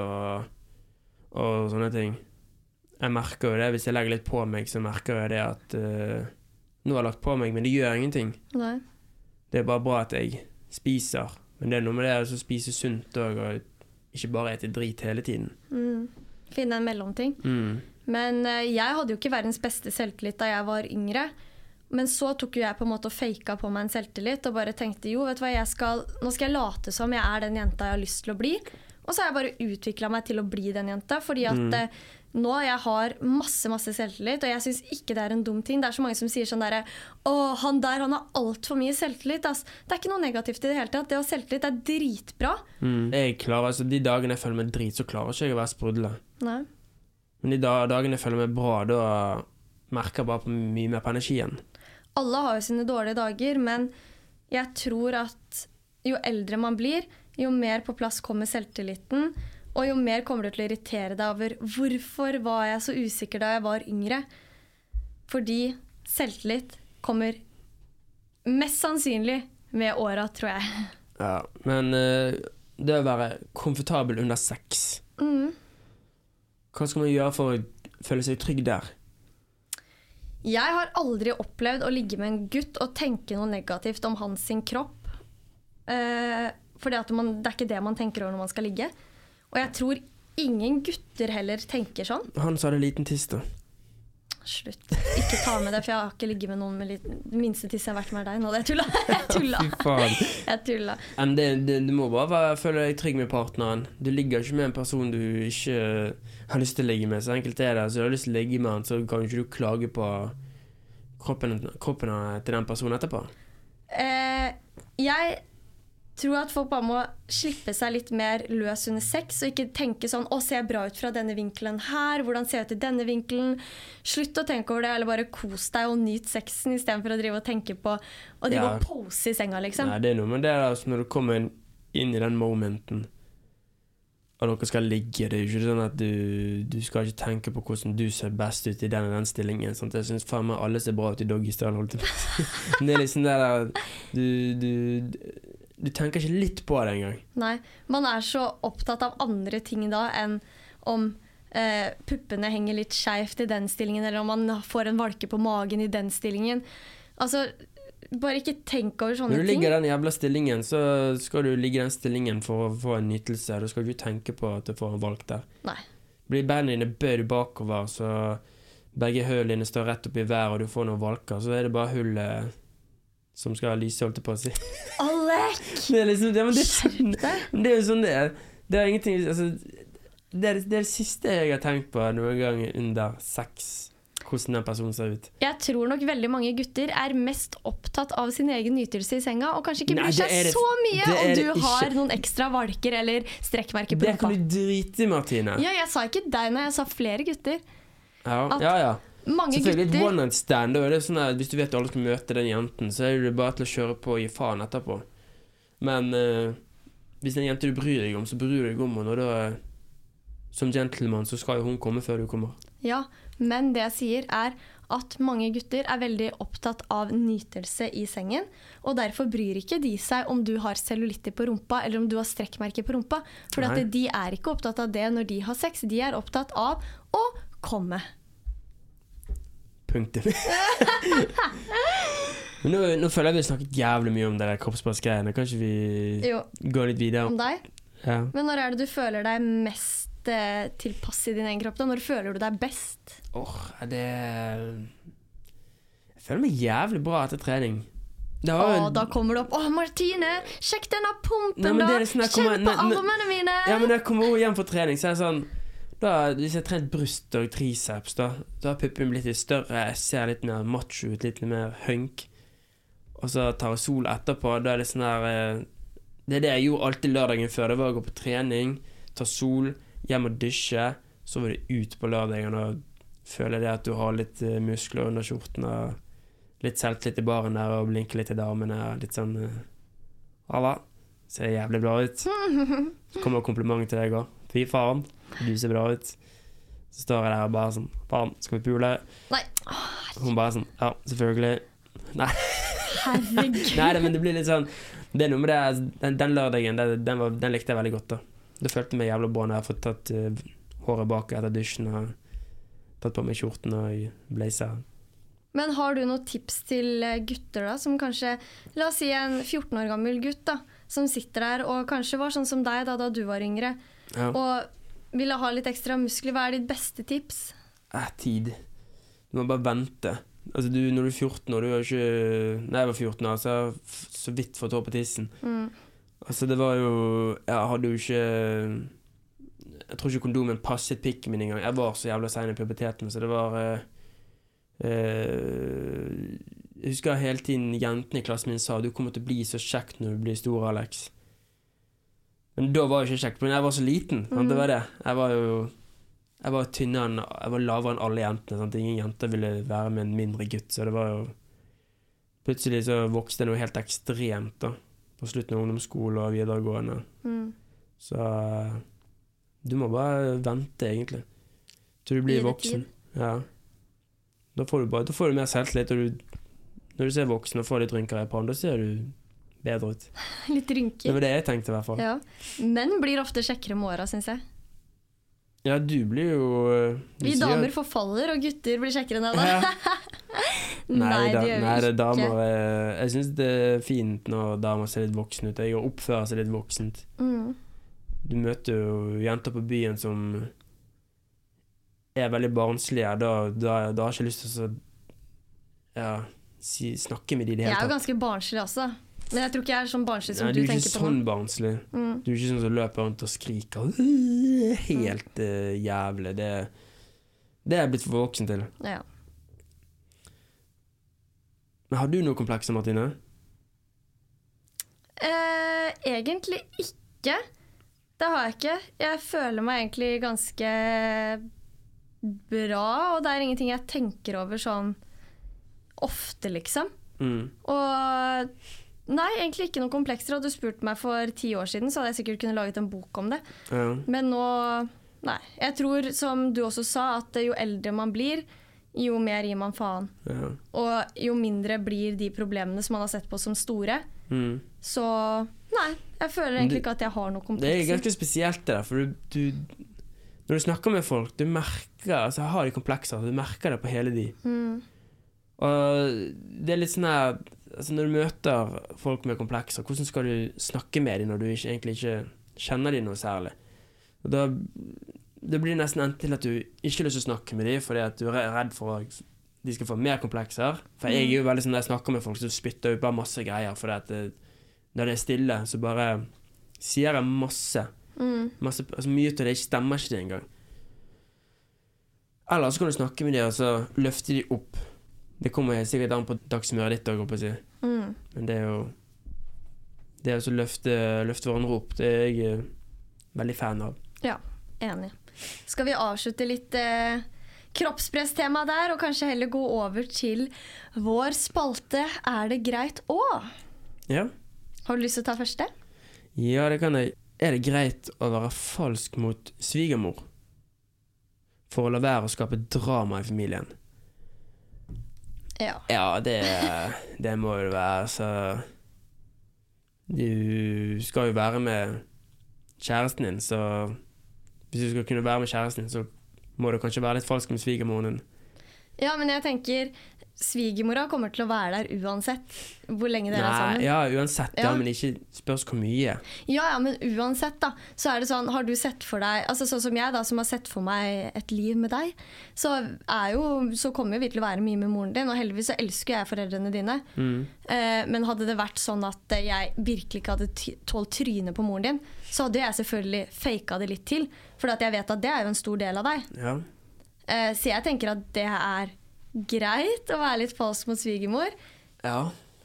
Speaker 2: og sånne ting. Jeg merker jo det, hvis jeg legger litt på meg, så merker jeg det at nå har jeg lagt på meg, men det gjør ingenting.
Speaker 3: Nei.
Speaker 2: Det bare bra at jeg spiser. Men det noe med det å spise sunt og ikke bare ete drit hele tiden.
Speaker 3: Finne en mellomting. Men jeg hadde jo ikke verdens beste selvtillit da jeg var yngre. Men så tok jo jeg på en måte og faka på meg en selvtillit og bare tenkte, jo, vet du hva, nå skal jeg late som jeg den jenta jeg har lyst til å bli. Og så har jeg bare utviklet meg til å bli den jenta, fordi at nå jeg har masse selvtillit, og jeg synes ikke det en dum ting. Det så mange som sier sånn der, han har alt for mye selvtillit. Ass. Det ikke noe negativt i det hele tatt. Det å ha selvtillit dritbra.
Speaker 2: Jeg klarer, altså de dagene jeg føler meg drit, så klarer ikke jeg å være sprudlet.
Speaker 3: Nei.
Speaker 2: Men de dagene jeg føler meg bra, da merker jeg bare mye mer på energien.
Speaker 3: Alle har jo sine dårlige dager, men jeg tror at jo eldre man blir, jo mer på plass kommer selvtilliten, og jo mer kommer du til å irritere deg over hvorfor var jeg så usikker da jeg var yngre. Fordi selvtillit kommer mest sannsynlig med åra, tror jeg.
Speaker 2: Ja, men det å være komfortabel under sex, hva skal man gjøre for å føle seg trygg der?
Speaker 3: Jeg har aldri opplevd å ligge med en gutt og tenke noe negativt om hans sin kropp. Fordi at det ikke det man tenker over når man skal ligge. Og jeg tror ingen gutter heller tenker sånn.
Speaker 2: Han sa det liten tiss da.
Speaker 3: Slutt. Ikke ta med det, for jeg har ikke ligget med noen med minste tiss jeg har vært med deg. Nå, det tulla.
Speaker 2: Fy faen.
Speaker 3: Jeg tulla.
Speaker 2: Du må bare føle deg trygg med partneren. Du ligger ikke med en person du ikke har lyst til å ligge med. Så enkelt det. Så du har lyst til å ligge med han, så kan ikke du klage på kroppen til den personen etterpå.
Speaker 3: Jeg tror at folk bare må slippe seg litt mer løs under sex, og ikke tenke sånn, ser jeg bra ut fra denne vinkelen her? Hvordan ser jeg ut i denne vinkelen? Slutt å tenke over det, eller bare kos deg og nyt sexen, i stedet for å drive og tenke på å drive og pose i senga, liksom.
Speaker 2: Nei, det noe med det altså, når du kommer inn i den momenten, og dere skal ligge, det jo ikke sånn at du skal ikke tenke på hvordan du ser best ut i den stillingen, sånn. Jeg synes faen meg alle ser bra ut i doggy-style, holdt jeg på. Det liksom det der, du tenker ikke litt på det engang.
Speaker 3: Nei, man så opptatt av andre ting da enn om puppene henger litt skjevt i den stillingen, eller om man får en valke på magen i den stillingen. Altså, bare ikke tenk over sånne ting.
Speaker 2: Når du ligger i den jævla stillingen, så skal du ligge i den stillingen for å få en nytelse. Da skal du ikke tenke på at du får en valk der.
Speaker 3: Nei.
Speaker 2: Blir beina dine bøyd bakover, så begge hølene dine står rett opp i været, og du får noen valker, så det bare hullet som skal lyse, holdt på å si.
Speaker 3: Alek!
Speaker 2: Det liksom, ja, men det jo sånn det er ingenting, altså, det det siste jeg har tenkt på noen gang under sex, hvordan den personen ser ut.
Speaker 3: Jeg tror nok veldig mange gutter mest opptatt av sin egen nytelse i senga, og kanskje ikke bryr seg så mye om du har noen ekstra valker eller strekkmerker på rumpa.
Speaker 2: Det kan du drite i, Martine.
Speaker 3: Ja, jeg sa ikke deg når jeg sa flere gutter.
Speaker 2: Ja.
Speaker 3: Mange
Speaker 2: selvfølgelig
Speaker 3: gutter.
Speaker 2: Et one night stand, det sånn at hvis du vet alle skal møte den jenten, så det bare til å kjøre på og gi faen etterpå. Men hvis det en jente du bryr deg om, så bryr du deg om henne, og da som gentleman så skal jo hun komme før du kommer.
Speaker 3: Ja, men det jeg sier at mange gutter veldig opptatt av nytelse i sengen, og derfor bryr ikke de seg om du har cellulitter på rumpa eller om du har strekkmerker på rumpa, for at de ikke opptatt av det når de har sex, de opptatt av å komme.
Speaker 2: Punktum. Men nå føler jeg vi har snakket jævlig mye om det der kroppspressgreiene. Kanskje vi går litt videre?
Speaker 3: Om deg?
Speaker 2: Ja.
Speaker 3: Men når det du føler deg mest tilpass i din egen kropp da? Når føler du deg best?
Speaker 2: Jeg føler meg jævlig bra etter trening.
Speaker 3: Da kommer du opp. Martine, sjekk denne pumpen da! Kjenn på armene mine!
Speaker 2: Ja, men når jeg kommer hjem fra trening, så det sånn hvis jeg har trent bryst og triceps, da har puppen blitt litt større, jeg ser litt mer macho ut, litt mer hunk, og så tar jeg sol etterpå. Da det sånn her det det jeg gjorde alltid lørdagen før. Det var å gå på trening, ta sol, hjem og dusje, så var det ut på lørdagen og føle det at du har litt muskler under skjorten og litt selvtillit i baren der og blinke litt i damene, litt sånn alla, ser jævlig bra ut. Så kommer komplimenter til deg også. Fy faen, du ser bra ut. Så står jeg der og bare sånn, faen, skal vi pule?
Speaker 3: Nei.
Speaker 2: Hun bare sånn, ja, selvfølgelig. Nei.
Speaker 3: Herregud.
Speaker 2: Nei, men det blir litt sånn, det noe med det, den lørdagen, den likte jeg veldig godt da. Det følte meg jævlig bra når jeg har fått tatt håret bak etter dusjen og tatt på meg skjorten og blazer.
Speaker 3: Men har du noen tips til gutter da, som kanskje, la oss si en 14 år gammel gutt da, som sitter der og kanskje var sånn som deg da du var yngre, og ville ha litt ekstra muskler, hva ditt beste tips?
Speaker 2: Tid. Du må bare vente. Altså når du er 14 år, du har ikke... Når jeg var 14 år, så har jeg så vidt fått hår på tissen. Altså det var jo... Jeg hadde jo ikke... Jeg tror ikke kondomen passet pikken min engang. Jeg var så jævla sen i puberteten, så det var... jeg husker hele tiden jentene i klassen min sa du kommer til å bli så kjekt når du blir stor, Alex. Men da var jeg ikke kjekt, men jeg var så liten, det var det. Jeg var tynnere, jeg var lavere enn alle jentene, sant? Ingen jenter ville være med en mindre gutt, så det var jo plutselig så vokste det noe helt ekstremt da, på slutten av ungdomsskole og videregående. Så du må bare vente egentlig til du blir voksen. Ja. Da får du mer selvtillit, og når du ser voksen og får litt rynker i pann, da ser du bedre ut.
Speaker 3: Litt rynker.
Speaker 2: Det var det jeg tenkte i hvert fall.
Speaker 3: Ja. Menn blir ofte kjekkere med åra, synes jeg.
Speaker 2: Ja, du blir jo...
Speaker 3: Vi damer forfaller, og gutter blir kjekkere enn det da. Nei, det gjør vi ikke.
Speaker 2: Damer, jeg synes det er fint når damer ser litt voksen ut. Jeg oppfører seg litt voksent. Du møter jo jenter på byen som er veldig barnslige, da har jeg ikke lyst til å snakke med de det hele tatt.
Speaker 3: Jeg er jo ganske barnslig også, men jeg tror ikke jeg er sånn barnslig som du tenker på.
Speaker 2: Du er ikke sånn barnslig. Du er ikke sånn som løper rundt og skriker helt jævlig. Det er jeg blitt for voksen til.
Speaker 3: Ja.
Speaker 2: Men har du noe komplekser, Martine?
Speaker 3: Egentlig ikke. Det har jeg ikke. Jeg føler meg egentlig ganske bra, og det er ingenting jeg tenker over sånn ofte, liksom. Og nei, egentlig ikke noen komplekser. Hadde du spurt meg for 10 år siden, så hadde jeg sikkert kunnet laget en bok om det. Men nå, nei. Jeg tror, som du også sa, at jo eldre man blir, jo mer gir man faen. Og jo mindre blir de problemene som man har sett på som store. Så nei, jeg føler egentlig ikke at jeg har noe komplekser. Det
Speaker 2: er ganske spesielt det der, for når du snakker med folk, du merker, altså har de komplekser, du merker det på hele de. Og det er litt sånn her, altså når du møter folk med komplekser, hvordan skal du snakke med dem når du egentlig ikke kjenner dem noe særlig? Og da blir det nesten endt til at du ikke har lyst til å snakke med dem, fordi at du er redd for at de skal få mer komplekser. For jeg er jo veldig sånn, når jeg snakker med folk, så spytter jeg bare masse greier, fordi at når det er stille, så bare sier jeg masse, altså mye til det ikke stemmer ikke det engang. Eller så kan du snakke med dem, og så løfte de opp. Det kommer sikkert an på dagsmøret ditt, jeg håper å si. Men det er jo så løfte hverandre opp, det er jeg veldig fan av.
Speaker 3: Ja, enig. Skal vi avslutte litt kroppspresstema der, og kanskje heller gå over til vår spalte Er det greit å?
Speaker 2: Ja.
Speaker 3: Har du lyst til å ta første?
Speaker 2: Ja, det kan jeg. Er det greit å være falsk mot svigermor for å la være å skape drama i familien?
Speaker 3: Ja.
Speaker 2: Ja, det må jo være, så du skal jo være med kjæresten din, så hvis du skal kunne være med kjæresten din, så må du kanskje være litt falsk med svigermoren din.
Speaker 3: Ja, men jeg tenker svigermora kommer til å være der uansett hvor lenge dere er sammen.
Speaker 2: Ja, uansett, ja, men ikke spørs hvor mye.
Speaker 3: Ja, men uansett da, så er det sånn, har du sett for deg, altså sånn som jeg da, som har sett for meg et liv med deg, så kommer vi til å være mye med moren din, og heldigvis så elsker jeg foreldrene dine. Men hadde det vært sånn at jeg virkelig ikke hadde tålt trynet på moren din, så hadde jeg selvfølgelig faket det litt til, for at jeg vet at det er jo en stor del av deg.
Speaker 2: Ja.
Speaker 3: Så jeg tenker at det er greit å være litt falsk mot svigermor.
Speaker 2: Ja.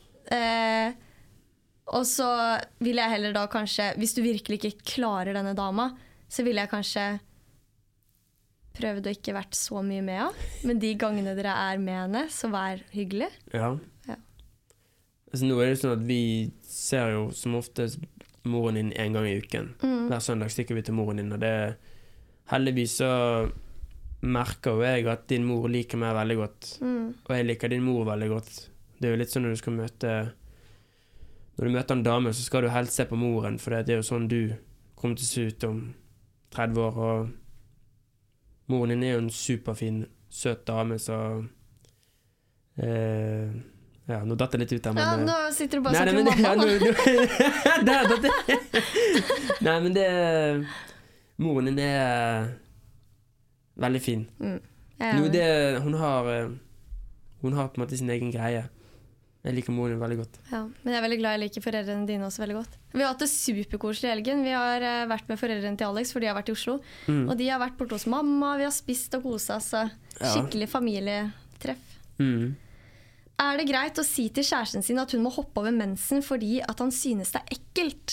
Speaker 3: Og så vil jeg heller da kanskje, hvis du virkelig ikke klarer denne dama, så vil jeg kanskje prøvd å ikke vært så mye med henne. Men de gangene dere er med henne, så vær hyggelig.
Speaker 2: Ja. Altså, nå er det sånn at vi ser jo som oftest moren din en gang i uken. Hver søndag stikker vi til moren din, og det heldigvis så merker jo jeg at din mor liker meg veldig godt, og jeg liker din mor veldig godt. Det er jo litt sånn når du møter en dame, så skal du helst se på moren, for det er jo sånn du kommer til å se ut om 30 år, og moren din er jo en superfin, søt dame, så Ja, nå datt det litt ut der, men...
Speaker 3: Ja, nå sitter du bare og snakker om mamma.
Speaker 2: Der datt det. Nei, men det... Moren din veldig fin. Hun har på en måte sin egen greie. Jeg liker moren din veldig godt.
Speaker 3: Ja, men jeg veldig glad jeg liker foreldrene dine også veldig godt. Vi har hatt det superkoselig i helgen. Vi har vært med foreldrene til Alex, for de har vært i Oslo. Og de har vært borte hos mamma, vi har spist og koset oss. Skikkelig familietreff. Er det greit å si til kjæresten sin at hun må hoppe over mensen fordi at han synes det ekkelt?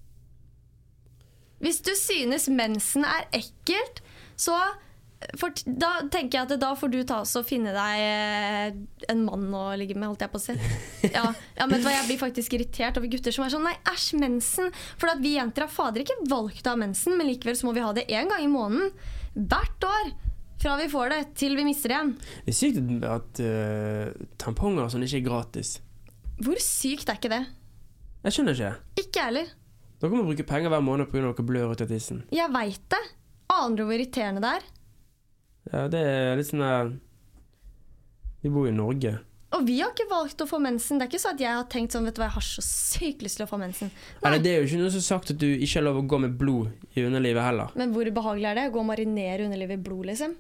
Speaker 3: Hvis du synes mensen ekkelt, så da tenker jeg at da får du ta oss og finne deg en mann å ligge med, holdt jeg på å si. Ja, men vet du hva, jeg blir faktisk irritert over gutter som sånn, nei, æsj, mensen. For at vi jenter har fader ikke valgt av mensen, men likevel så må vi ha det en gang i måneden. Hvert år. Fra vi får det, til vi mister det igjen. Det
Speaker 2: sykt at tamponger sånn ikke gratis.
Speaker 3: Hvor sykt ikke det?
Speaker 2: Jeg skjønner ikke.
Speaker 3: Ikke heller.
Speaker 2: Dere må bruke penger hver måned på grunn av dere blør ut av tissen.
Speaker 3: Jeg vet det. Aner du hvor irriterende det
Speaker 2: Ja, det litt sånn der... Vi bor i Norge.
Speaker 3: Og vi har ikke valgt å få mensen. Det ikke så at jeg har tenkt sånn, vet du hva, jeg har så sykt lyst til å få mensen.
Speaker 2: Nei, det jo ikke noe som sagt at du ikke har lov å gå med blod i underlivet heller.
Speaker 3: Men hvor behagelig det? Gå og marinere underlivet i blod, liksom?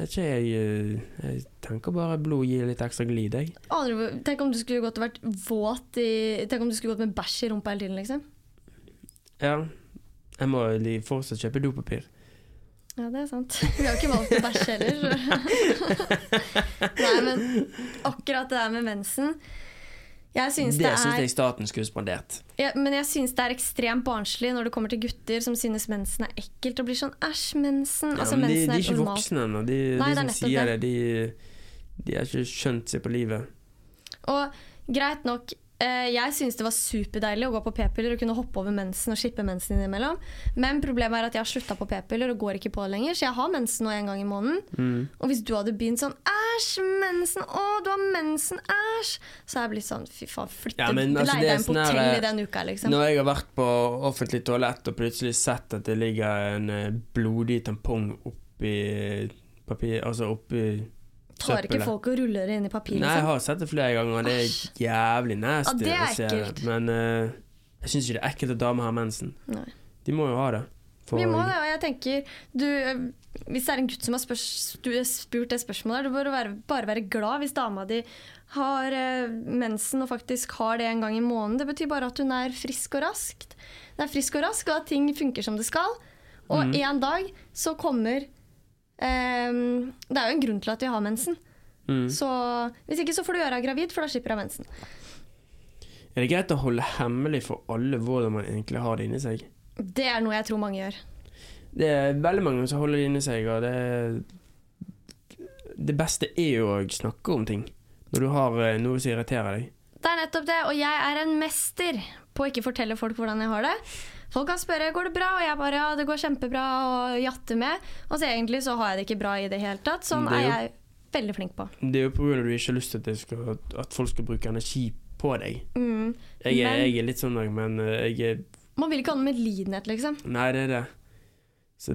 Speaker 2: Jeg tenker bare blod gir litt ekstra glid, jeg.
Speaker 3: Tenk om du skulle gått og vært våt Tenk om du skulle gått med bæsj i rumpa hele tiden, liksom.
Speaker 2: Ja, jeg må fortsatt kjøpe dopapir.
Speaker 3: Ja, det sant. Vi har ikke valgt å bæsje heller. Nei, men akkurat det der med mensen jeg synes det
Speaker 2: synes jeg staten skulle spandert.
Speaker 3: Ja, men jeg synes det ekstremt barnslig når det kommer til gutter som synes mensen ekkelt og blir sånn, æsj, mensen.
Speaker 2: Ja,
Speaker 3: altså,
Speaker 2: men
Speaker 3: mensen
Speaker 2: de er ikke voksne ennå. De som sier det, de har ikke skjønt seg på livet.
Speaker 3: Og greit nok, jeg synes det var superdeilig å gå på p-piller og kunne hoppe over mensen og slippe mensen innimellom. Men problemet at jeg har sluttet på p-piller og går ikke på det lenger, så jeg har mensen nå en gang i måneden. Og hvis du hadde begynt sånn, æsj, mensen, du har mensen, æsj, så har jeg blitt sånn, fy faen, leie deg en på hotell i den uka, liksom.
Speaker 2: Når jeg har vært på offentlig toalett og plutselig sett at det ligger en blodig tampong oppi papir, altså oppi
Speaker 3: tar ikke folk og ruller det inn i papir, liksom?
Speaker 2: Nei, jeg har sett det flere ganger, og det er jævlig nasty.
Speaker 3: Ja, det ekkelt.
Speaker 2: Men jeg synes ikke det er ekkelt at damer har mensen. Nei. De må jo ha det.
Speaker 3: Vi må det, og jeg tenker, hvis det er en gutt som har spurt det spørsmålet, du bør bare være glad hvis dama di har mensen og faktisk har det en gang i måneden. Det betyr bare at hun er frisk og raskt. Det er frisk og rask, og at ting funker som det skal. Og en dag så kommer... det er jo en grunn til at vi har mensen. Så hvis ikke så får du gjøre deg gravid, for da slipper jeg mensen.
Speaker 2: Er det greit å holde hemmelig for alle hvordan man egentlig har det inni seg?
Speaker 3: Det er noe jeg tror mange gjør.
Speaker 2: Det er veldig mange som holder det inni seg, og det beste er jo å snakke om ting når du har noe som irriterer deg.
Speaker 3: Det er nettopp det, og jeg er en mester på å ikke fortelle folk hvordan jeg har det. Folk kan spørre, går det bra? Og jeg bare, ja, det går kjempebra, og jatte med. Og så egentlig så har jeg det ikke bra i det hele tatt. Sånn er jeg veldig flink på. Det
Speaker 2: er jo på grunn av at du ikke har lyst til at folk skal bruke energi på deg. Jeg er litt sånn, men jeg...
Speaker 3: Man vil ikke ha noe med lidenhet, liksom.
Speaker 2: Nei, det er det. Så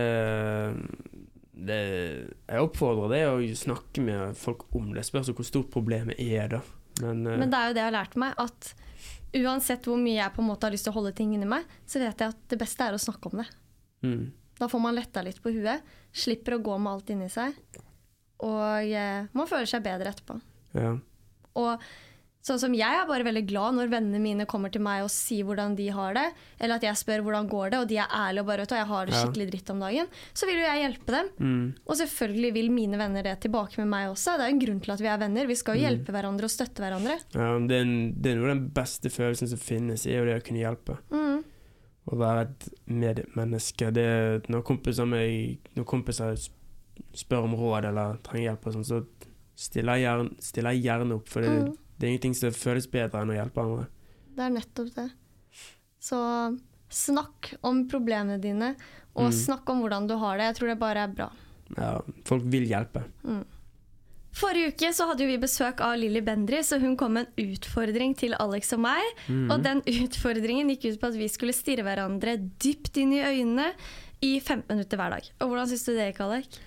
Speaker 2: jeg oppfordrer det å snakke med folk om det. Spørs hvor stort problemet er da. Men
Speaker 3: det er jo det jeg har lært meg, at uansett hvor mye jeg på en måte har lyst til å holde ting inni meg, så vet jeg at det beste er å snakke om det. Da får man letta litt på huet, slipper å gå med alt inni seg, og man føler seg bedre etterpå.
Speaker 2: Ja.
Speaker 3: Og sånn som jeg er bare veldig glad når vennene mine kommer til meg og sier hvordan de har det, eller at jeg spør hvordan går det, og de er ærlige og bare, vet du, jeg har det skikkelig dritt om dagen, så vil jo jeg hjelpe dem. Og selvfølgelig vil mine venner det tilbake med meg også. Det er en grunn til at vi er venner. Vi skal jo hjelpe hverandre og støtte hverandre.
Speaker 2: Ja, det er noe den beste følelsen som finnes, er jo det å kunne hjelpe. Å være et medmenneske. Det når kompiser spør om råd eller trenger hjelp og sånn, så stiller jeg gjerne opp, for det er ingenting som føles bedre enn å hjelpe andre.
Speaker 3: Det er nettopp det. Så snakk om problemene dine, og snakk om hvordan du har det. Jeg tror det bare er bra.
Speaker 2: Ja, folk vil hjelpe.
Speaker 3: Forrige uke så hadde vi besøk av Lilly Bendry, så hun kom med en utfordring til Alex og meg. Og den utfordringen gikk ut på at vi skulle stirre hverandre dypt inn i øynene i 15 minutter hver dag. Og hvordan synes du det gikk, Alex?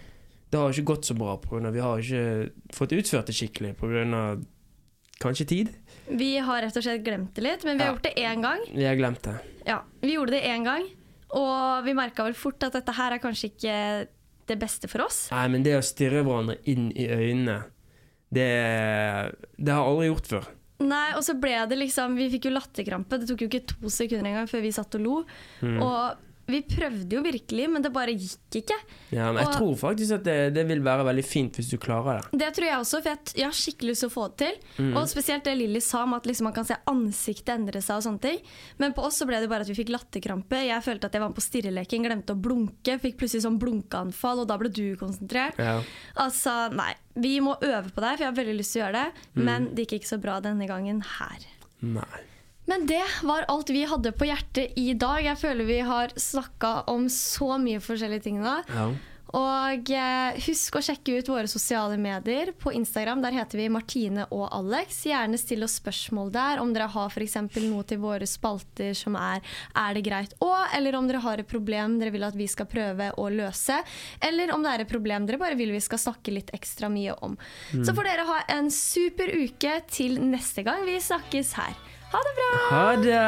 Speaker 2: det har ikke gått så bra på grunn av vi har ikke fått utført det skikkelig på grunn av kanskje tid.
Speaker 3: Vi har rett og slett glemt det litt, men vi har gjort det en gang.
Speaker 2: Vi har glemt det.
Speaker 3: Ja, vi gjorde det en gang, og vi merket vel fort at dette her er kanskje ikke det beste for oss.
Speaker 2: Nei, men det å stirre hverandre inn i øynene, det har jeg aldri gjort før.
Speaker 3: Nei, og så ble det liksom, vi fikk jo latterkrampe, det tok jo ikke 2 sekunder en gang før vi satt og lo, og vi prøvde jo virkelig, men det bare gikk ikke.
Speaker 2: Ja, men jeg tror faktisk at det vil være veldig fint hvis du klarer det.
Speaker 3: Det tror jeg også, for jeg har skikkelig lyst til å få det til. Og spesielt det Lilly sa om at liksom man kan se ansiktet endre seg og sånne ting. Men på oss så ble det bare at vi fikk latterkrampe. Jeg følte at jeg var på stirreleken, glemte å blunke, fikk plutselig sånn blunkeanfall, og da ble du konsentrert. Ja. Altså, nei, vi må øve på det, for jeg har veldig lyst til å gjøre det, men det gikk ikke så bra denne gangen her.
Speaker 2: Nei.
Speaker 3: Men det var alt vi hadde på hjertet i dag. Jeg føler vi har snakket om så mye forskjellige ting nå. Ja. Og husk å sjekke ut våre sosiale medier. På Instagram, der heter vi Martine og Alex. Gjerne still oss spørsmål der, om dere har for eksempel noe til våre spalter som er det greit å, eller om dere har et problem dere vil at vi skal prøve å løse, eller om det er et problem dere bare vil vi skal snakke litt ekstra mye om. Så får dere ha en super uke til neste gang vi snakkes her. Ha det bra!
Speaker 2: Ha det!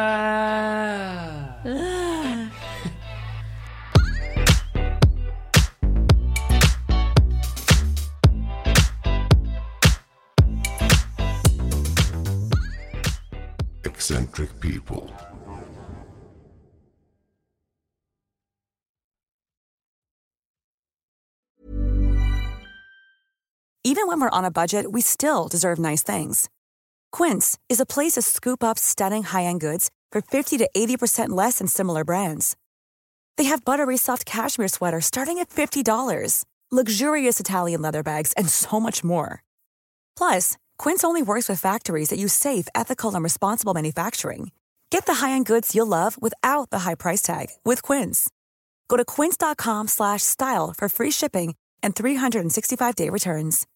Speaker 7: Eccentric people.
Speaker 8: Even when we're on a budget, we still deserve nice things. Quince is a place to scoop up stunning high-end goods for 50 to 80% less than similar brands. They have buttery soft cashmere sweaters starting at $50, luxurious Italian leather bags, and so much more. Plus, Quince only works with factories that use safe, ethical, and responsible manufacturing. Get the high-end goods you'll love without the high price tag with Quince. Go to quince.com/style for free shipping and 365-day returns.